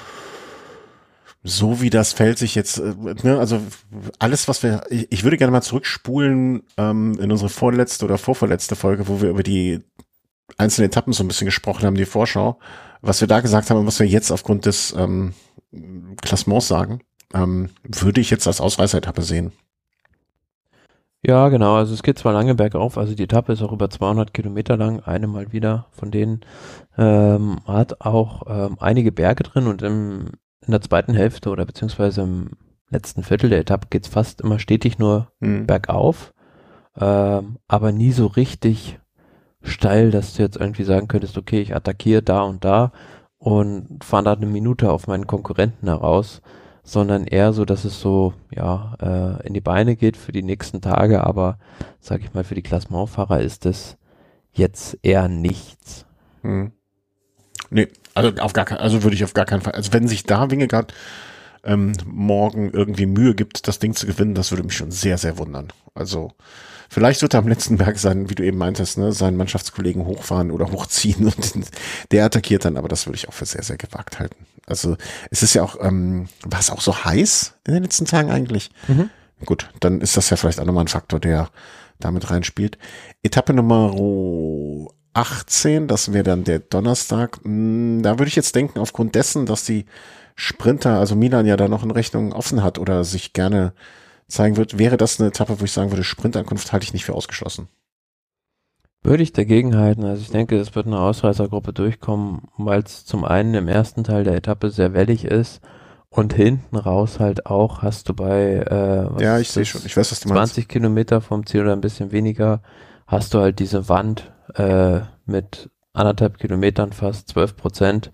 So wie das Feld sich jetzt, ne, also alles, was ich würde gerne mal zurückspulen in unsere vorletzte oder vorvorletzte Folge, wo wir über die einzelnen Etappen so ein bisschen gesprochen haben, die Vorschau, was wir da gesagt haben und was wir jetzt aufgrund des Klassements sagen, würde ich jetzt als Ausreißer-Etappe sehen. Ja, genau, also es geht zwar lange bergauf, also die Etappe ist auch über 200 Kilometer lang, eine mal wieder von denen, hat auch einige Berge drin und in der zweiten Hälfte oder beziehungsweise im letzten Viertel der Etappe geht's fast immer stetig nur bergauf, aber nie so richtig steil, dass du jetzt irgendwie sagen könntest, okay, ich attackiere da und fahre da eine Minute auf meinen Konkurrenten heraus, sondern eher so, dass es so, ja, in die Beine geht für die nächsten Tage, aber, sag ich mal, für die Klassementfahrer ist das jetzt eher nichts. Nee, also würde ich auf gar keinen Fall, also wenn sich da Vingegaard morgen irgendwie Mühe gibt, das Ding zu gewinnen, das würde mich schon sehr, sehr wundern. Also vielleicht wird er am letzten Berg sein, wie du eben meintest, ne, seinen Mannschaftskollegen hochfahren oder hochziehen und der attackiert dann, aber das würde ich auch für sehr, sehr gewagt halten. Also es ist ja auch, war es auch so heiß in den letzten Tagen eigentlich? Gut, dann ist das ja vielleicht auch nochmal ein Faktor, der damit reinspielt. Etappe Nummer 18, das wäre dann der Donnerstag. Da würde ich jetzt denken, aufgrund dessen, dass die Sprinter, also Milan ja da noch in Rechnung offen hat oder sich gerne zeigen wird, wäre das eine Etappe, wo ich sagen würde, Sprintankunft halte ich nicht für ausgeschlossen. Würde ich dagegen halten. Also ich denke, es wird eine Ausreißergruppe durchkommen, weil es zum einen im ersten Teil der Etappe sehr wellig ist und hinten raus halt auch hast du bei ja, ich sehe schon, ich weiß, was du 20 meinst. Kilometer vom Ziel oder ein bisschen weniger, hast du halt diese Wand mit 1,5 Kilometern, fast 12%.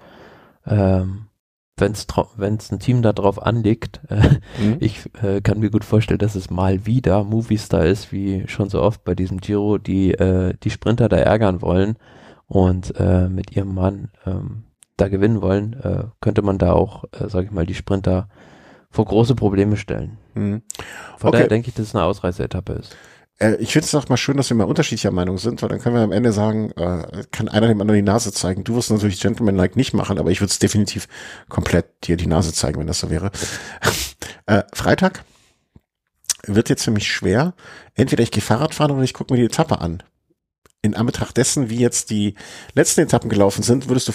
Wenn es ein Team da drauf anlegt, ich kann mir gut vorstellen, dass es mal wieder Movistar ist, wie schon so oft bei diesem Giro, die Sprinter da ärgern wollen und mit ihrem Mann da gewinnen wollen, könnte man da auch, sage ich mal, die Sprinter vor große Probleme stellen. Mhm. Von daher denke ich, dass es eine Ausreißer-Etappe ist. Ich finde es auch mal schön, dass wir mal unterschiedlicher Meinung sind, weil dann können wir am Ende sagen, kann einer dem anderen die Nase zeigen. Du wirst natürlich Gentleman-like nicht machen, aber ich würde es definitiv komplett dir die Nase zeigen, wenn das so wäre. Freitag wird jetzt für mich schwer. Entweder ich gehe Fahrrad fahren oder ich gucke mir die Etappe an. In Anbetracht dessen, wie jetzt die letzten Etappen gelaufen sind, würdest du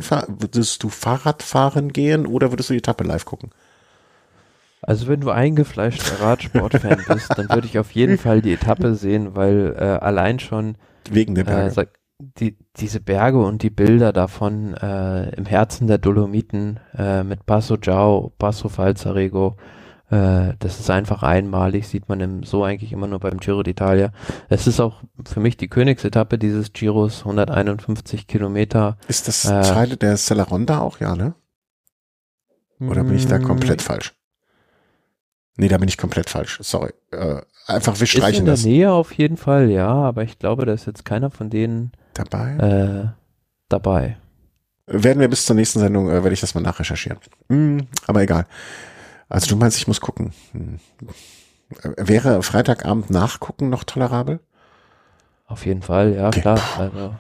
Fahrrad fahren gehen oder würdest du die Etappe live gucken? Also wenn du eingefleischter Radsportfan bist, dann würde ich auf jeden Fall die Etappe sehen, weil allein schon wegen der Berge. Diese Berge und die Bilder davon im Herzen der Dolomiten mit Passo Giao, Passo Falzarego, das ist einfach einmalig, sieht man so eigentlich immer nur beim Giro d'Italia. Es ist auch für mich die Königsetappe dieses Giros, 151 Kilometer. Ist das Teil der Cellaronda auch, ja, ne? Oder bin ich da komplett falsch? Nee, da bin ich komplett falsch. Sorry. Einfach, wir streichen das. Ist in der Nähe auf jeden Fall, ja, aber ich glaube, da ist jetzt keiner von denen dabei. Werden wir bis zur nächsten Sendung, werde ich das mal nachrecherchieren. Aber egal. Also du meinst, ich muss gucken. Wäre Freitagabend nachgucken noch tolerabel? Auf jeden Fall, ja, okay. Klar. Also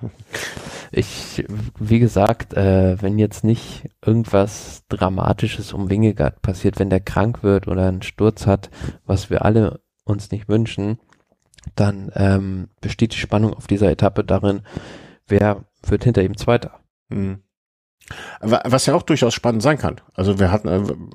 wie gesagt, wenn jetzt nicht irgendwas Dramatisches um Vingegaard passiert, wenn der krank wird oder einen Sturz hat, was wir alle uns nicht wünschen, dann besteht die Spannung auf dieser Etappe darin, wer wird hinter ihm Zweiter. Was ja auch durchaus spannend sein kann. Also wir hatten,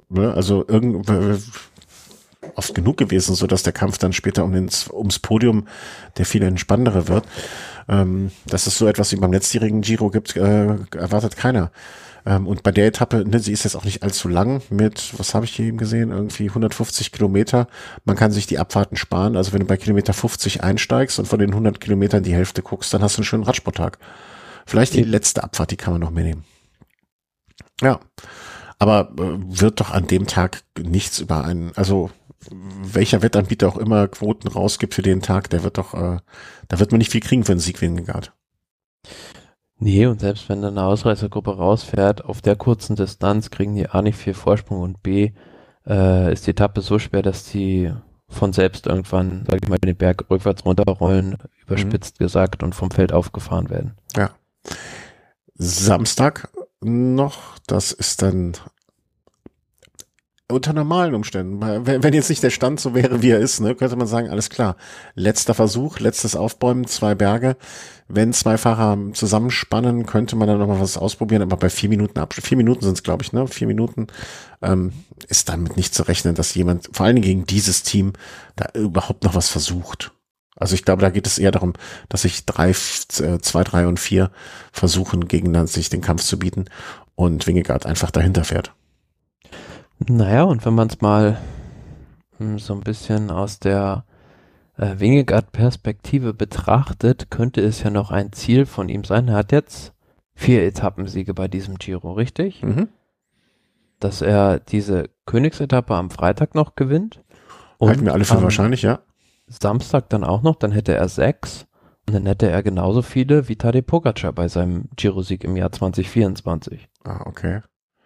oft genug gewesen, so dass der Kampf dann später ums Podium der viel entspannendere wird. Dass es so etwas wie beim letztjährigen Giro gibt, erwartet keiner. Und bei der Etappe, ne, sie ist jetzt auch nicht allzu lang mit, was habe ich hier eben gesehen, irgendwie 150 Kilometer. Man kann sich die Abfahrten sparen. Also wenn du bei Kilometer 50 einsteigst und von den 100 Kilometern die Hälfte guckst, dann hast du einen schönen Radsporttag. Vielleicht die letzte Abfahrt, die kann man noch mitnehmen. Ja, aber wird doch an dem Tag nichts über also welcher Wettanbieter auch immer Quoten rausgibt für den Tag, der wird doch, da wird man nicht viel kriegen für einen Sieg Vingegaard. Nee, und selbst wenn dann eine Ausreißergruppe rausfährt, auf der kurzen Distanz kriegen die A nicht viel Vorsprung und B ist die Etappe so schwer, dass die von selbst irgendwann, sag ich mal, den Berg rückwärts runterrollen, überspitzt gesagt, und vom Feld aufgefahren werden. Ja. Samstag noch, das ist dann unter normalen Umständen, wenn jetzt nicht der Stand so wäre, wie er ist, ne, könnte man sagen, alles klar, letzter Versuch, letztes Aufbäumen, 2 Berge, wenn 2 Fahrer zusammenspannen, könnte man dann nochmal was ausprobieren, aber bei 4 Minuten sind es, glaube ich, ne, 4 Minuten, ist damit nicht zu rechnen, dass jemand, vor allen Dingen gegen dieses Team, da überhaupt noch was versucht. Also ich glaube, da geht es eher darum, dass sich 2, 3 und 4 versuchen, gegeneinander sich den Kampf zu bieten und Vingegaard einfach dahinter fährt. Naja, und wenn man es mal so ein bisschen aus der Vingegaard-Perspektive betrachtet, könnte es ja noch ein Ziel von ihm sein. Er hat jetzt 4 Etappensiege bei diesem Giro, richtig? Dass er diese Königsetappe am Freitag noch gewinnt. Halten wir alle für wahrscheinlich, ja. Samstag dann auch noch, dann hätte er 6 und dann hätte er genauso viele wie Tadej Pogačar bei seinem Giro-Sieg im Jahr 2024. Ah, okay.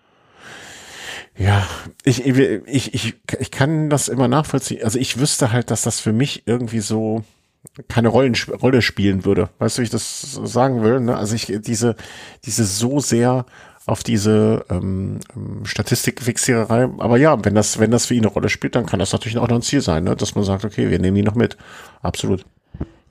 Ja, ich kann das immer nachvollziehen. Also ich wüsste halt, dass das für mich irgendwie so keine Rolle spielen würde. Weißt du, wie ich das sagen will? Ne? Also diese so sehr auf diese Statistikfixiererei. Aber ja, wenn das für ihn eine Rolle spielt, dann kann das natürlich auch noch ein Ziel sein, ne? Dass man sagt, okay, wir nehmen die noch mit. Absolut.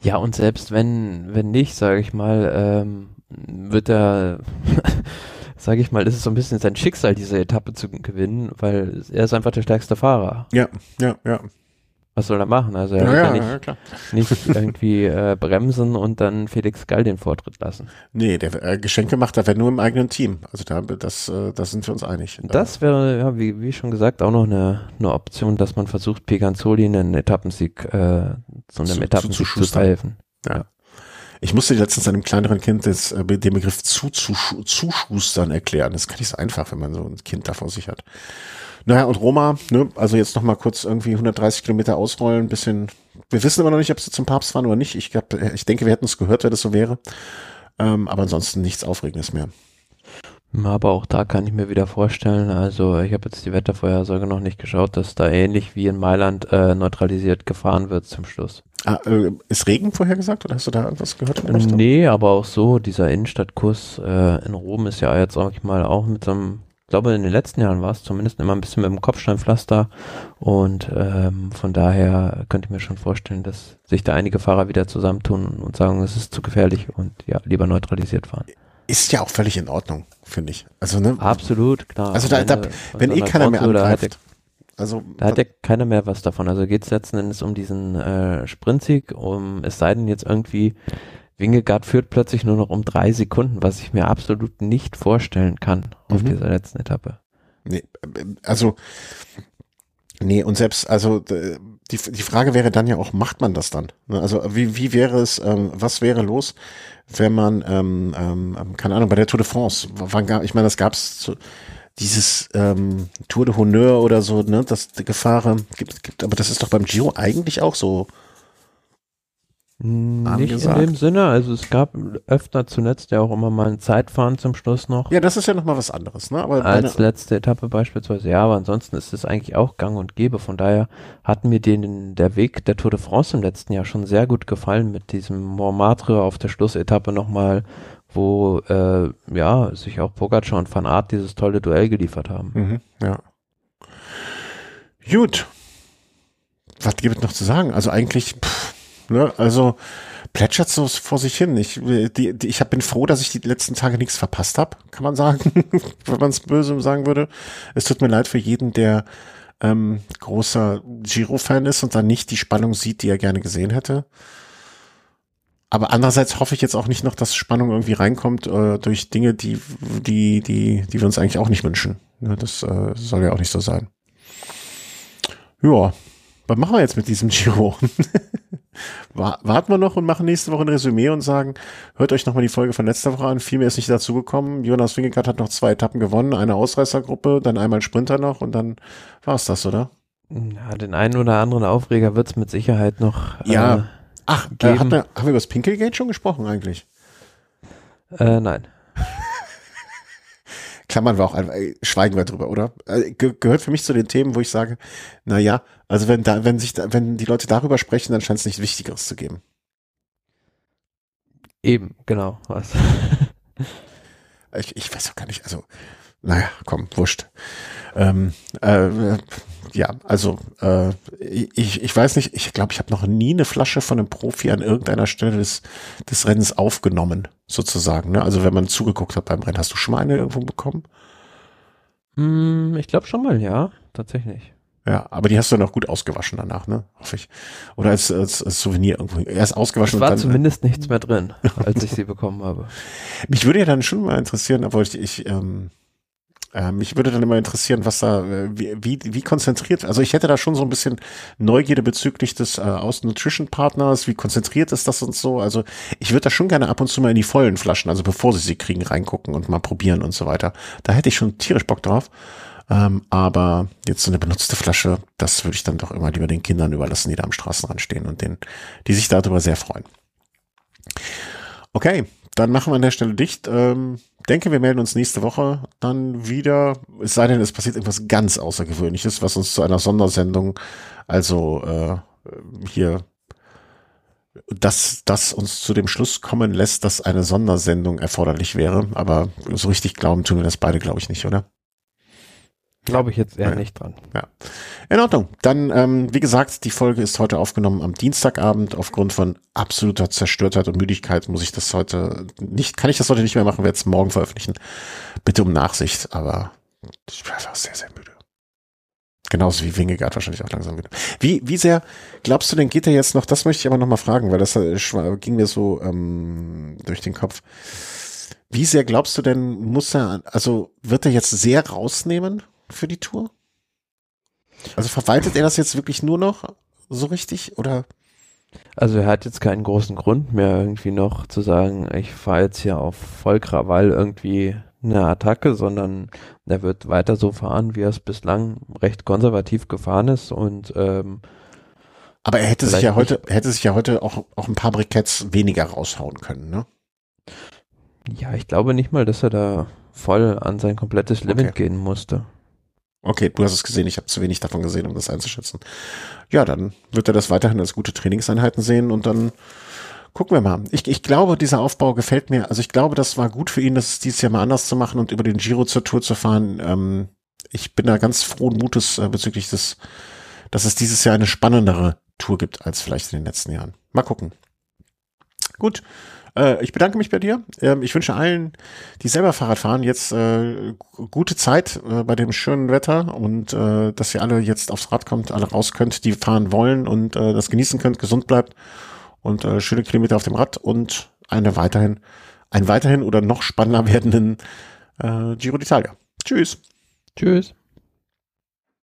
Ja, und selbst wenn nicht, sage ich mal, wird er, sage ich mal, ist es so ein bisschen sein Schicksal, diese Etappe zu gewinnen, weil er ist einfach der stärkste Fahrer. Ja, ja, ja. Was soll er machen? Also er wird ja Klar. nicht irgendwie bremsen und dann Felix Gall den Vortritt lassen. Nee, der Geschenke macht er, wenn nur im eigenen Team. Also das sind wir uns einig. Das wäre, ja, wie schon gesagt, auch noch eine Option, dass man versucht, Peganzoli einen Etappensieg, zu einem Etappensieg zu verhelfen. Ja. Ich musste letztens einem kleineren Kind den Begriff zuschustern erklären. Das ist gar nicht so einfach, wenn man so ein Kind da vor sich hat. Naja, und Roma, ne, also jetzt noch mal kurz irgendwie 130 Kilometer ausrollen, ein bisschen, wir wissen aber noch nicht, ob sie zum Papst fahren oder nicht. Ich denke, wir hätten es gehört, wenn das so wäre. Aber ansonsten nichts Aufregendes mehr. Aber auch da kann ich mir wieder vorstellen, also ich habe jetzt die Wettervorhersage noch nicht geschaut, dass da ähnlich wie in Mailand neutralisiert gefahren wird zum Schluss. Ist Regen vorhergesagt oder hast du da irgendwas gehört? Nee, aber auch so, dieser Innenstadtkurs in Rom ist ja jetzt, sag ich mal, auch mit so einem, ich glaube in den letzten Jahren war es zumindest immer ein bisschen mit dem Kopfsteinpflaster und von daher könnte ich mir schon vorstellen, dass sich da einige Fahrer wieder zusammentun und sagen, es ist zu gefährlich und ja, lieber neutralisiert fahren. Ist ja auch völlig in Ordnung, finde ich. Also, ne? Absolut, klar. Also wenn keiner mehr angreift. Da hat ja keiner mehr was davon. Also geht es letzten Endes um diesen Sprintsieg, es sei denn jetzt irgendwie, Vingegaard führt plötzlich nur noch um 3 Sekunden, was ich mir absolut nicht vorstellen kann auf dieser letzten Etappe. Nee, und selbst, also die Frage wäre dann ja auch, macht man das dann? Also wie wäre es, was wäre los, wenn man, keine Ahnung, bei der Tour de France, ich meine, das gab's dieses Tour de Honneur oder so, ne, das Gefahr gibt, aber das ist doch beim Giro eigentlich auch so. Nicht in dem Sinne, also es gab öfter zuletzt ja auch immer mal ein Zeitfahren zum Schluss noch. Ja, das ist ja nochmal was anderes, ne? Aber als letzte Etappe beispielsweise, ja, aber ansonsten ist es eigentlich auch gang und gäbe, von daher hat mir der Weg der Tour de France im letzten Jahr schon sehr gut gefallen mit diesem Montmartre auf der Schlussetappe nochmal, wo sich auch Pogacar und Van Aert dieses tolle Duell geliefert haben. Ja. Gut. Was gibt es noch zu sagen? Also eigentlich, ne, also plätschert so vor sich hin. Ich bin froh, dass ich die letzten Tage nichts verpasst habe, kann man sagen, wenn man es böse sagen würde. Es tut mir leid für jeden, der großer Giro-Fan ist und dann nicht die Spannung sieht, die er gerne gesehen hätte. Aber andererseits hoffe ich jetzt auch nicht noch, dass Spannung irgendwie reinkommt durch Dinge, die wir uns eigentlich auch nicht wünschen. Das soll ja auch nicht so sein. Ja, was machen wir jetzt mit diesem Giro? Warten wir noch und machen nächste Woche ein Resümee und sagen, hört euch nochmal die Folge von letzter Woche an. Viel mehr ist nicht dazu gekommen. Jonas Vingegaard hat noch 2 Etappen gewonnen, eine Ausreißergruppe, dann einmal Sprinter noch und dann war's das, oder? Ja, den einen oder anderen Aufreger wird's mit Sicherheit noch geben. Haben wir über das Pinkelgate schon gesprochen eigentlich? Nein. Klammern wir auch einfach, schweigen wir drüber, oder? Gehört für mich zu den Themen, wo ich sage, naja, also wenn die Leute darüber sprechen, dann scheint es nichts Wichtigeres zu geben. Eben, genau. Was? Ich weiß auch gar nicht, also, naja, komm, wurscht. Ich weiß nicht, ich glaube, ich habe noch nie eine Flasche von einem Profi an irgendeiner Stelle des Rennens aufgenommen, sozusagen. Ne? Also wenn man zugeguckt hat beim Rennen, hast du schon mal eine irgendwo bekommen? Ich glaube schon mal, ja, tatsächlich. Ja, aber die hast du dann auch gut ausgewaschen danach, ne? Hoffe ich. Oder als Souvenir irgendwo. Erst ausgewaschen. Es war und dann zumindest nichts mehr drin, als ich sie bekommen habe. Mich würde ja dann schon mal interessieren, obwohl mich würde dann immer interessieren, was da, wie konzentriert, also ich hätte da schon so ein bisschen Neugierde bezüglich des Aus-Nutrition-Partners, wie konzentriert ist das und so, also ich würde da schon gerne ab und zu mal in die vollen Flaschen, also bevor sie kriegen, reingucken und mal probieren und so weiter. Da hätte ich schon tierisch Bock drauf, aber jetzt so eine benutzte Flasche, das würde ich dann doch immer lieber den Kindern überlassen, die da am Straßenrand stehen und die sich darüber sehr freuen. Okay, dann machen wir an der Stelle dicht. Denke, wir melden uns nächste Woche dann wieder. Es sei denn, es passiert irgendwas ganz Außergewöhnliches, was uns zu einer Sondersendung, also hier, das uns zu dem Schluss kommen lässt, dass eine Sondersendung erforderlich wäre. Aber so richtig glauben tun wir das beide, glaube ich, nicht, oder? Glaube ich jetzt eher nicht dran. Ja. In Ordnung. Dann, wie gesagt, die Folge ist heute aufgenommen am Dienstagabend. Aufgrund von absoluter Zerstörtheit und Müdigkeit kann ich das heute nicht mehr machen, werde es morgen veröffentlichen. Bitte um Nachsicht, aber ich bin einfach sehr, sehr müde. Genauso wie Wingegaard wahrscheinlich auch langsam wieder. Wie sehr glaubst du denn, geht er jetzt noch, das möchte ich aber noch mal fragen, weil das ging mir so durch den Kopf. Wie sehr glaubst du denn, wird er jetzt sehr rausnehmen für die Tour? Also verwaltet er das jetzt wirklich nur noch so richtig, oder? Also er hat jetzt keinen großen Grund mehr irgendwie noch zu sagen, ich fahre jetzt hier auf Vollkrawall irgendwie eine Attacke, sondern er wird weiter so fahren, wie er es bislang recht konservativ gefahren ist und aber er hätte sich ja heute auch ein paar Briketts weniger raushauen können, ne? ja, ich glaube nicht mal, dass er da voll an sein komplettes Limit gehen musste. Okay, du hast es gesehen, ich habe zu wenig davon gesehen, um das einzuschätzen. Ja, dann wird er das weiterhin als gute Trainingseinheiten sehen und dann gucken wir mal. Ich glaube, dieser Aufbau gefällt mir. Also ich glaube, das war gut für ihn, das dieses Jahr mal anders zu machen und über den Giro zur Tour zu fahren. Ich bin da ganz frohen Mutes bezüglich dass es dieses Jahr eine spannendere Tour gibt als vielleicht in den letzten Jahren. Mal gucken. Gut. Ich bedanke mich bei dir. Ich wünsche allen, die selber Fahrrad fahren, jetzt gute Zeit bei dem schönen Wetter und dass ihr alle jetzt aufs Rad kommt, alle raus könnt, die fahren wollen und das genießen könnt, gesund bleibt und schöne Kilometer auf dem Rad und einen weiterhin oder noch spannender werdenden Giro d'Italia. Tschüss. Tschüss.